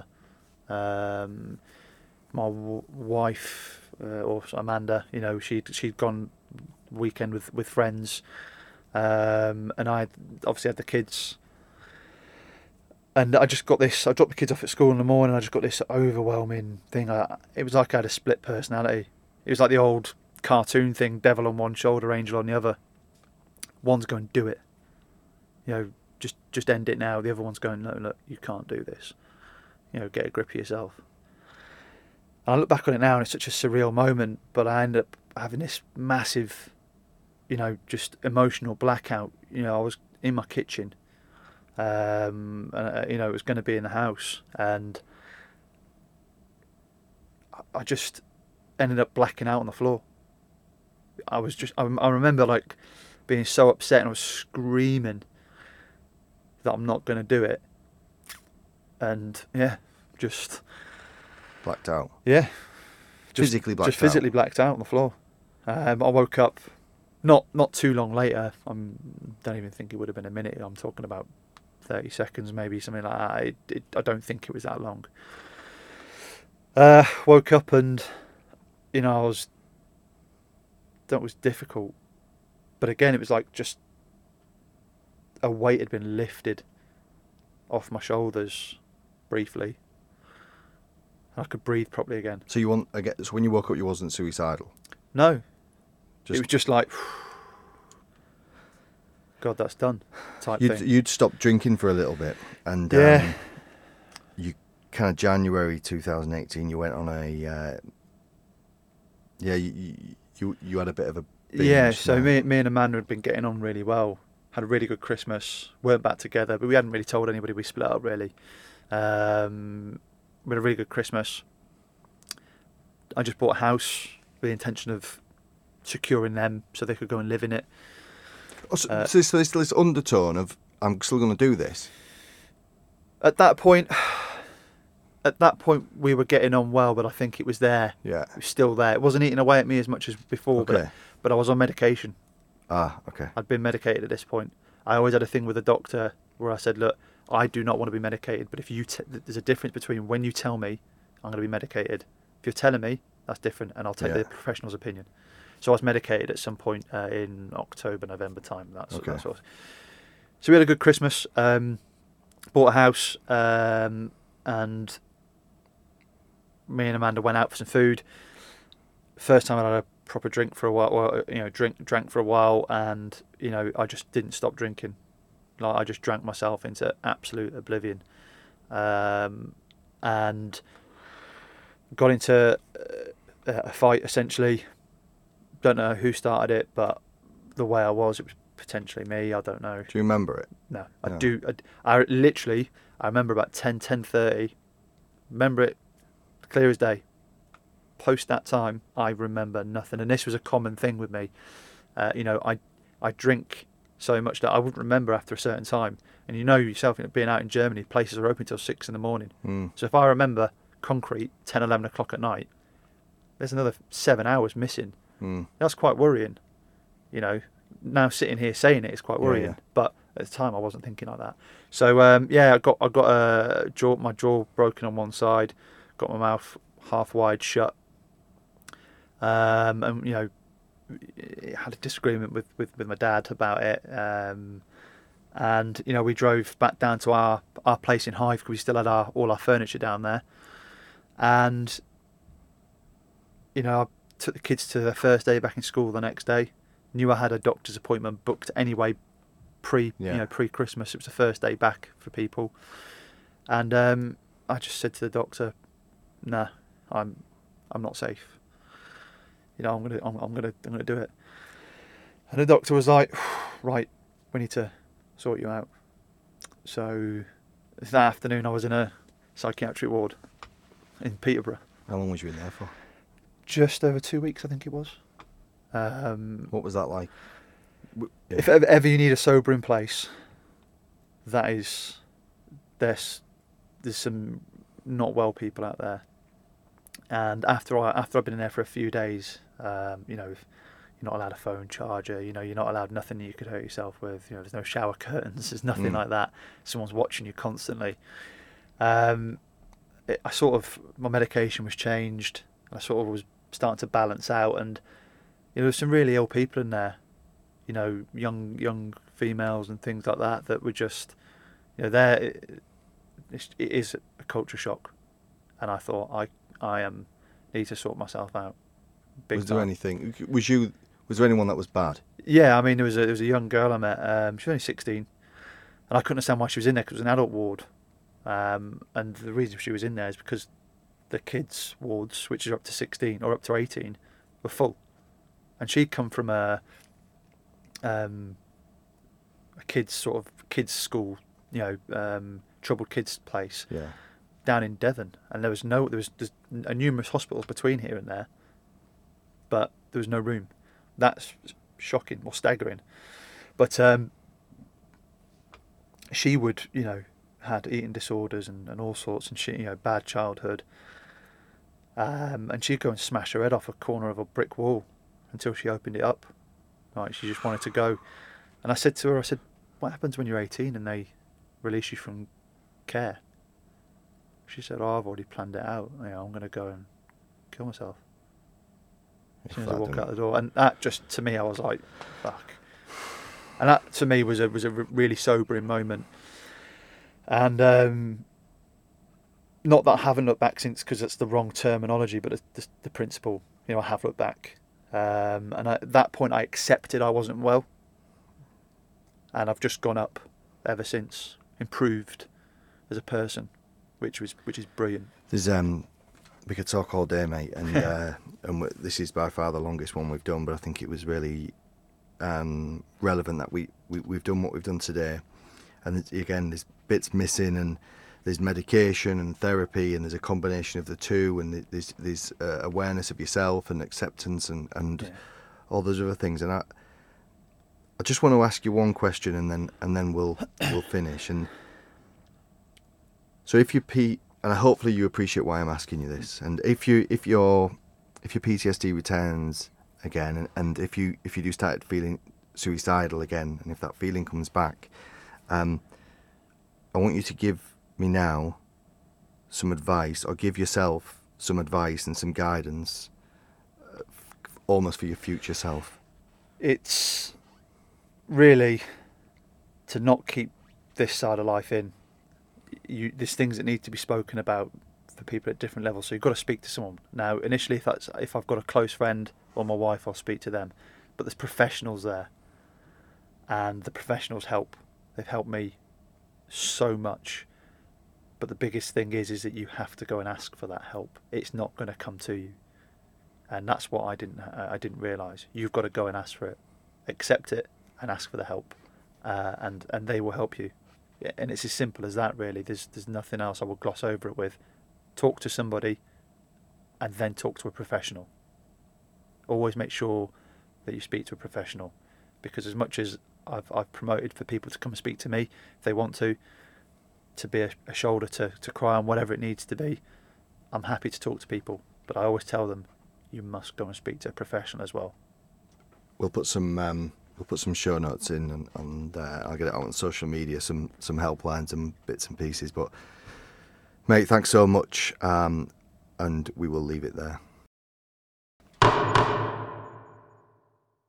My wife, or Amanda, she'd gone weekend with friends, and I obviously had the kids. And I dropped the kids off at school in the morning. I just got this overwhelming thing. It was like I had a split personality. It was like the old cartoon thing: devil on one shoulder, angel on the other. One's going, do it. Just end it now. The other one's going, no, look, you can't do this. Get a grip of yourself. And I look back on it now, and it's such a surreal moment. But I ended up having this massive, just emotional blackout. I was in my kitchen. And it was going to be in the house, and I just ended up blacking out on the floor. I remember like being so upset, and I was screaming that I'm not going to do it, and just Blacked out. Yeah, Physically blacked just physically out. blacked out on the floor. I woke up not too long later. I don't even think it would have been a minute. I'm talking about 30 seconds, maybe something like that. I don't think it was that long. Woke up and, that was difficult. But again, it was like just a weight had been lifted off my shoulders briefly. I could breathe properly again. So so when you woke up, you wasn't suicidal? No. It was just like, God, that's done type thing. You'd stopped drinking for a little bit, and you kind of January 2018, you went on a you had a bit of a binge. Yeah. So me and Amanda had been getting on really well. Had a really good Christmas. Weren't back together, but we hadn't really told anybody we split up really. We had a really good Christmas. I just bought a house with the intention of securing them so they could go and live in it. So there's this undertone of I'm still going to do this. At that point, we were getting on well, but I think it was there. Yeah. It was still there. It wasn't eating away at me as much as before, Okay. but I was on medication. Okay. I'd been medicated at this point. I always had a thing with the doctor where I said, look, I do not want to be medicated, but if there's a difference between when you tell me I'm going to be medicated. If you're telling me, that's different, and I'll take the professional's opinion. So I was medicated at some point in October, November time. So we had a good Christmas. Bought a house, and me and Amanda went out for some food. First time I had a proper drink for a while. Drank for a while, and I just didn't stop drinking. Like I just drank myself into absolute oblivion, and got into a fight essentially. Don't know who started it, but the way it was potentially me. I don't know. Do you remember it? No, I do. I remember about 10:30. Remember it clear as day. Post that time, I remember nothing. And this was a common thing with me. I drink so much that I wouldn't remember after a certain time. And yourself, being out in Germany, places are open till 6 a.m. So if I remember concrete 10, 11 o'clock at night, there's another 7 hours missing. That's quite worrying. Now sitting here saying it's quite worrying. Yeah. But at the time I wasn't thinking like that. So I got my jaw broken on one side, got my mouth half wide shut. And had a disagreement with my dad about it. And we drove back down to our place in Hythe because we still had all our furniture down there. And I took the kids to their first day back in school the next day. Knew I had a doctor's appointment booked anyway pre-Christmas. It was the first day back for people. And I just said to the doctor, nah, I'm not safe. I'm gonna do it. And the doctor was like, right, we need to sort you out. So that afternoon I was in a psychiatric ward in Peterborough. How long was you in there for? just over 2 weeks, I think it was. What was that like? If ever you need a sobering place, there's some not well people out there. And after I've been in there for a few days, you know, you're not allowed a phone charger, you know, you're not allowed nothing you could hurt yourself with, you know, there's no shower curtains, there's nothing like that. Someone's watching you constantly. My medication was changed. I sort of was starting to balance out, and you know, there's some really ill people in there, you know, young females and things like that that were just, you know, it is a culture shock, and I thought I need to sort myself out. Was there anything? Was there anyone that was bad? Yeah, I mean, there was a young girl I met. She was only 16, and I couldn't understand why she was in there because it was an adult ward. And the reason she was in there is because the kids' wards, which are up to 16 or up to 18, were full. And she'd come from a kids school, you know, troubled kids place, down in Devon, and there's numerous hospitals between here and there, but there was no room. That's shocking or staggering. But she would, you know, had eating disorders and all sorts, and she, you know, bad childhood. And she'd go and smash her head off a corner of a brick wall until she opened it up. Like, she just wanted to go. And I said to her, what happens when you're 18 and they release you from care? She said, I've already planned it out. You know, I'm going to go and kill myself as soon as I walk out the door. And that just, to me, I was like, fuck. And that, to me, was a really sobering moment. And not that I haven't looked back since, because it's the wrong terminology, but the principle, you know, I have looked back. And at that point, I accepted I wasn't well. And I've just gone up ever since, improved as a person, which is brilliant. There's we could talk all day, mate, and this is by far the longest one we've done, but I think it was really relevant that we've done what we've done today. And again, there's bits missing, and there's medication and therapy, and there's a combination of the two, and there's awareness of yourself and acceptance and all those other things. And I just want to ask you one question, and then we'll finish. And so if and hopefully you appreciate why I'm asking you this. And if your PTSD returns again, and if you do start feeling suicidal again, and if that feeling comes back, I want you to give me now some advice, or give yourself some advice and some guidance, almost for your future self. It's really to not keep this side of life in. There's things that need to be spoken about for people at different levels, so you've got to speak to someone. Now, initially, if I've got a close friend or my wife, I'll speak to them, but there's professionals there, and the professionals help. They've helped me so much, but the biggest thing is that you have to go and ask for that help. It's not going to come to you, and that's what I didn't realise. You've got to go and ask for it, accept it, and ask for the help, and they will help you. And it's as simple as that, really. There's nothing else I will gloss over it with. Talk to somebody, and then talk to a professional. Always make sure that you speak to a professional, because as much as I've promoted for people to come and speak to me if they want to be a shoulder to cry on, whatever it needs to be, I'm happy to talk to people. But I always tell them, you must go and speak to a professional as well. We'll put some show notes in, and I'll get it out on social media, some helplines and bits and pieces. But mate, thanks so much, and we will leave it there.